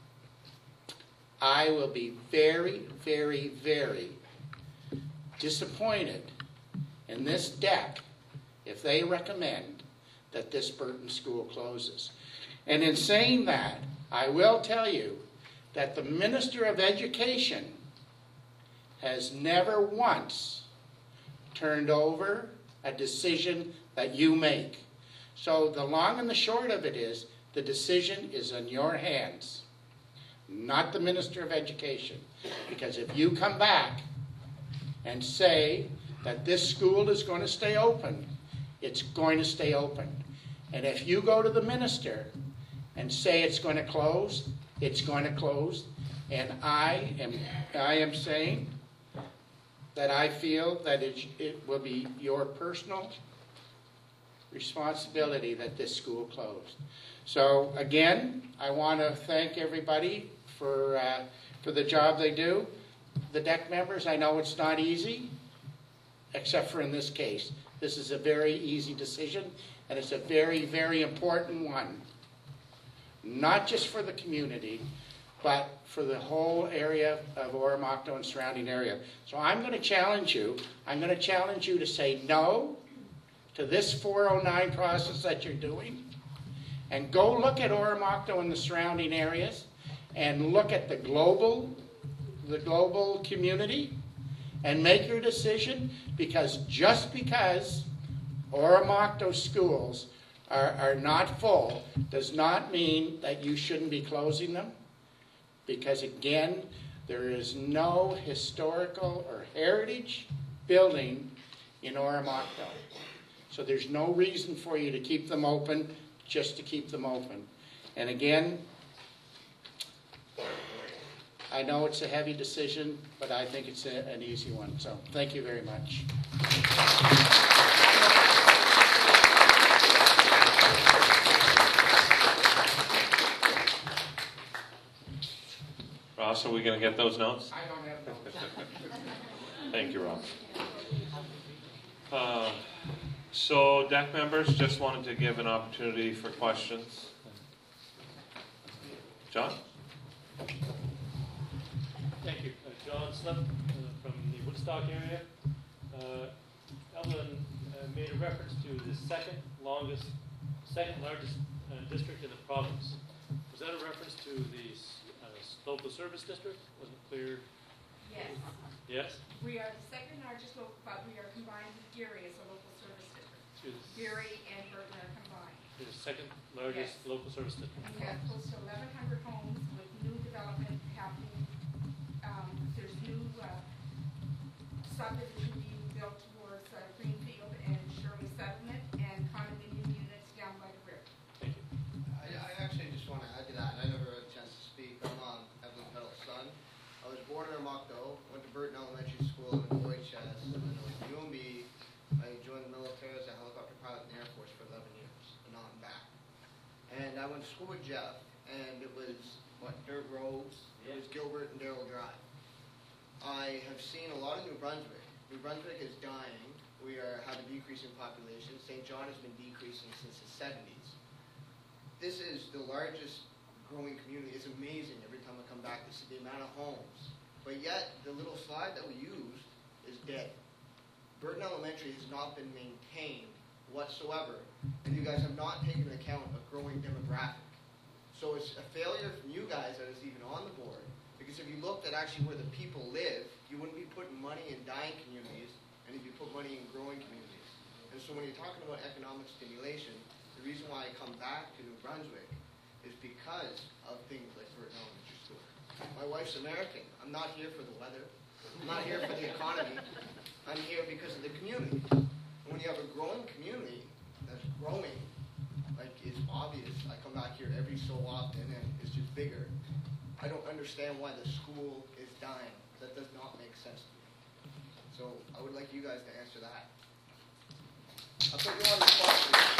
I will be very, very, very disappointed in this D E C if they recommend that this Burton School closes. And in saying that, I will tell you that the Minister of Education has never once turned over a decision that you make. So the long and the short of it is, the decision is in your hands, not the Minister of Education. Because if you come back and say that this school is going to stay open, it's going to stay open. And if you go to the minister and say it's going to close, it's going to close. And I am, I am saying that I feel that it, it will be your personal responsibility that this school closed. So again, I want to thank everybody for, uh, for the job they do. The D E C members, I know it's not easy, except for in this case. This is a very easy decision, and it's a very, very important one. Not just for the community, but for the whole area of Oromocto and surrounding area. So I'm going to challenge you. I'm going to challenge you to say no to this four oh nine process that you're doing, and go look at Oromocto and the surrounding areas, and look at the global, the global community, and make your decision. Because just because Oromocto schools are, are not full does not mean that you shouldn't be closing them. Because again, there is no historical or heritage building in Oromocto. So there's no reason for you to keep them open just to keep them open. And again, I know it's a heavy decision, but I think it's a, an easy one. So thank you very much.
Ross, are we going to get those notes?
I don't have notes.
Thank you, Ross. Uh, so, D E C members, just wanted to give an opportunity for questions. John?
Thank you. Uh, John Slip uh, from the Woodstock area. Uh, Evelyn uh, made a reference to the second longest, second largest uh, district in the province. Was that a reference to the uh, local service district? Wasn't clear.
Yes.
Yes?
We are the second largest local, but we are combined with Geary as a local service district.
To the,
Geary and Burton are combined.
to the second largest
Yes.
local service district.
And we have close to eleven hundred homes with new development happening. Um, there's new uh, subdivision being built towards uh, Greenfield and Shirley Settlement, and condominium units down by the river.
Thank you.
I, I actually just want to add to that. I never had a chance to speak. I'm um, Evelyn Peddle's son. I was born in Oromocto, went to Burton Elementary School in O H S, and then I was U M B. I joined the military as a helicopter pilot in the Air Force for eleven years, and now I'm back. And I went to school with Jeff, and it was, what, dirt roads? It was Gilbert and Darrell Drive. I have seen a lot of New Brunswick. New Brunswick is dying. We are have a decreasing population. Saint John has been decreasing since the seventies. This is the largest growing community. It's amazing every time I come back to see the amount of homes. But yet, the little slide that we used is dead. Burton Elementary has not been maintained whatsoever, and you guys have not taken into account a growing demographic. So it's a failure from you guys that is even on the board, because if you looked at actually where the people live, you wouldn't be putting money in dying communities, and you'd be putting money in growing communities. And so when you're talking about economic stimulation, the reason why I come back to New Brunswick is because of things like Burton Elementary School. My wife's American. I'm not here for the weather. I'm not here for the economy. I'm here because of the community. And when you have a growing community that's growing, like it's obvious, I come back here every so often and it's just bigger. I don't understand why the school is dying. That does not make sense to me. So I would like you guys to answer that. I'll put you on the spot.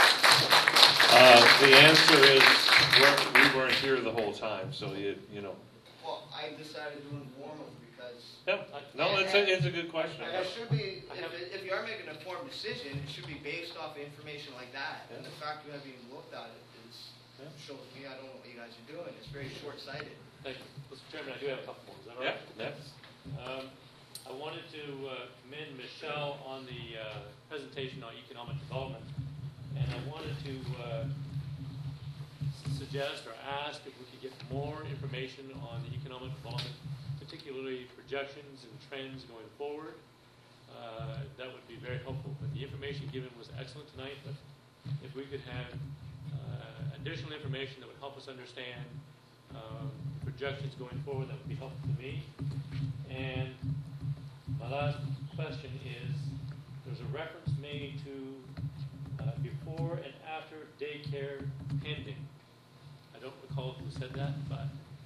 Uh, the answer is we're, we weren't here the whole time, so you you know.
Well, I decided to inform them because.
Yeah, no, it's a it's a good question.
And it should be, if, it, if you are making an informed decision, it should be based off of information like that.
Yeah.
And the fact you haven't even looked at it is
Yeah.
shows me I don't know what you guys are doing. It's very short-sighted.
Thank you. Mister Chairman, I do have a couple more. Is that all
Yeah,
right?
next.
Um, I wanted to uh, commend Michelle on the uh, presentation on economic development, and I wanted to uh, suggest or ask if we could get more information on the economic development, particularly projections and trends going forward. Uh, that would be very helpful. But the information given was excellent tonight, but if we could have uh, additional information that would help us understand uh, projections going forward, that would be helpful to me. And my last question is, there's a reference made to uh, before and after daycare pending. I don't recall who said that, but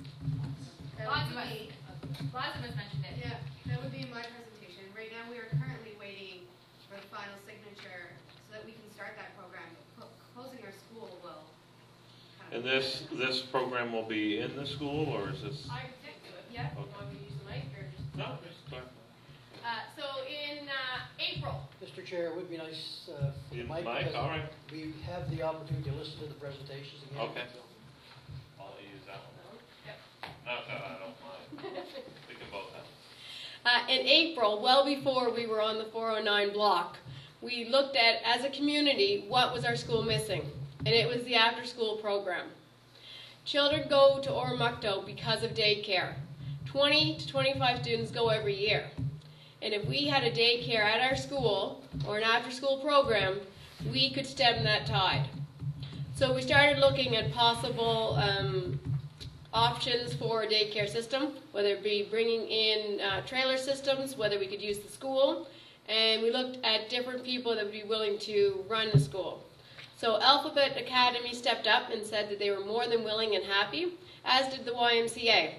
Lazimus. Lazimus mentioned it.
Yeah, that would be my presentation. Right now, we are currently waiting for the final signature so that we can start that program. Cl- Closing our school will kind
And
of...
this, this program will be in the school, or is this?
I can do it, yeah. You want me to use the mic or just?
No, just clarify.
Uh, so in uh, April,
Mister Chair, it would be nice uh, for the
You-
mic.
Mike,
because
all right.
We have the opportunity to listen to the presentations again.
Okay.
so.
I'll use that one.
Yep.
No, no, I don't mind. We can both have.
Uh, in April, well before we were on the four oh nine block, we looked at, as a community, what was our school missing, and it was the after-school program. Children go to Oromocto because of daycare. twenty to twenty-five students go every year. And if we had a daycare at our school, or an after-school program, we could stem that tide. So we started looking at possible um, options for a daycare system, whether it be bringing in uh, trailer systems, whether we could use the school, and we looked at different people that would be willing to run the school. So Alphabet Academy stepped up and said that they were more than willing and happy, as did the Y M C A.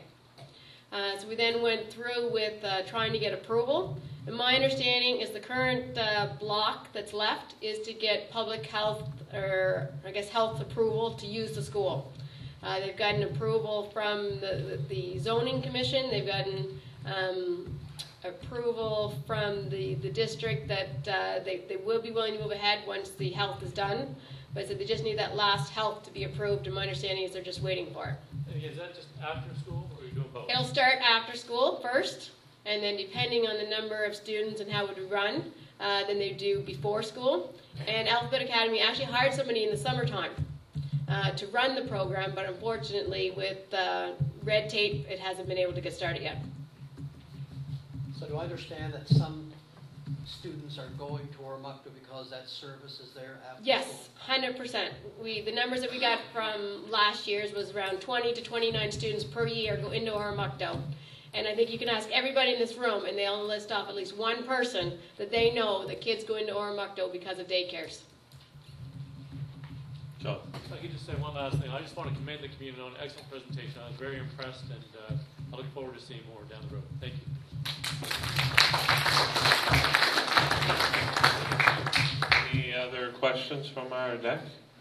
Uh, so we then went through with uh, trying to get approval. And my understanding is the current uh, block that's left is to get public health, or I guess health approval to use the school. Uh, they've gotten approval from the, the zoning commission. They've gotten um, approval from the, the district that uh, they, they will be willing to move ahead once the health is done. But so they just need that last health to be approved, and my understanding is they're just waiting for it.
and is that just after school, or are you doing both?
It'll start after school first, and then depending on the number of students and how it would run, uh, then they do before school. And Alphabet Academy actually hired somebody in the summertime uh, to run the program, but unfortunately with uh, red tape, it hasn't been able to get started yet.
So do I understand that some students are going to Oromocto because that service is there after
Yes,
school?
one hundred percent. We, the numbers that we got from last year's was around twenty to twenty-nine students per year go into Oromocto. And I think you can ask everybody in this room, and they'll list off at least one person that they know that kids go into Oromocto because of daycares.
John?
If I could just say one last thing. I just want to commend the community on an excellent presentation. I was very impressed, and uh, I look forward to seeing more down the road. Thank you.
Any other questions from our deck?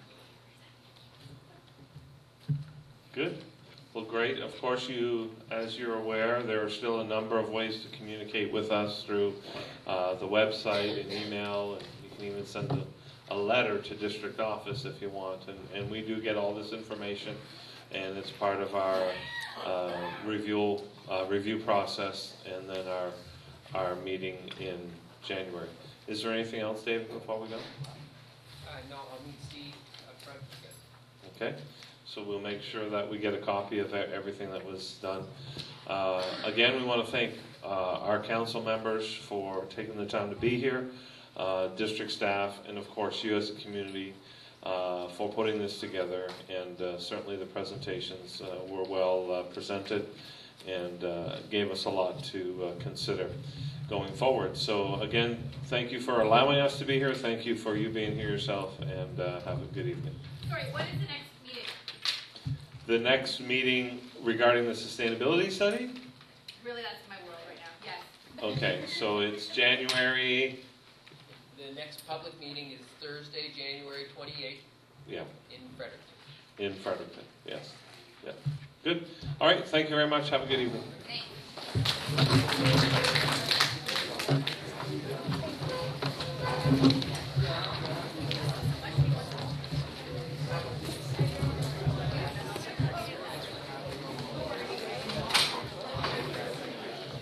Good. Well, great. Of course, you, as you're aware, there are still a number of ways to communicate with us through uh, the website and email, and you can even send a, a letter to district office if you want. And, and we do get all this information, and it's part of our uh, review uh, review process, and then our our meeting in January. Is there anything else, David, before we go?
Uh, no, I'll meet Steve up front.
Okay. So we'll make sure that we get a copy of everything that was done. Uh, again, we want to thank uh, our council members for taking the time to be here, uh, district staff, and of course you as a community uh, for putting this together. And uh, certainly the presentations uh, were well uh, presented and uh, gave us a lot to uh, consider going forward. So again, thank you for allowing us to be here. Thank you for you being here yourself, and uh, have a good evening.
Sorry, what is the next meeting?
The next meeting regarding the sustainability study?
Really, that's my world right now. Yes.
Okay, so it's January,
The next public meeting is Thursday, January twenty-eighth
yeah,
in Fredericton.
in Fredericton, yes. Yeah. Good. All right, thank you very much. Have a good evening.
Thanks.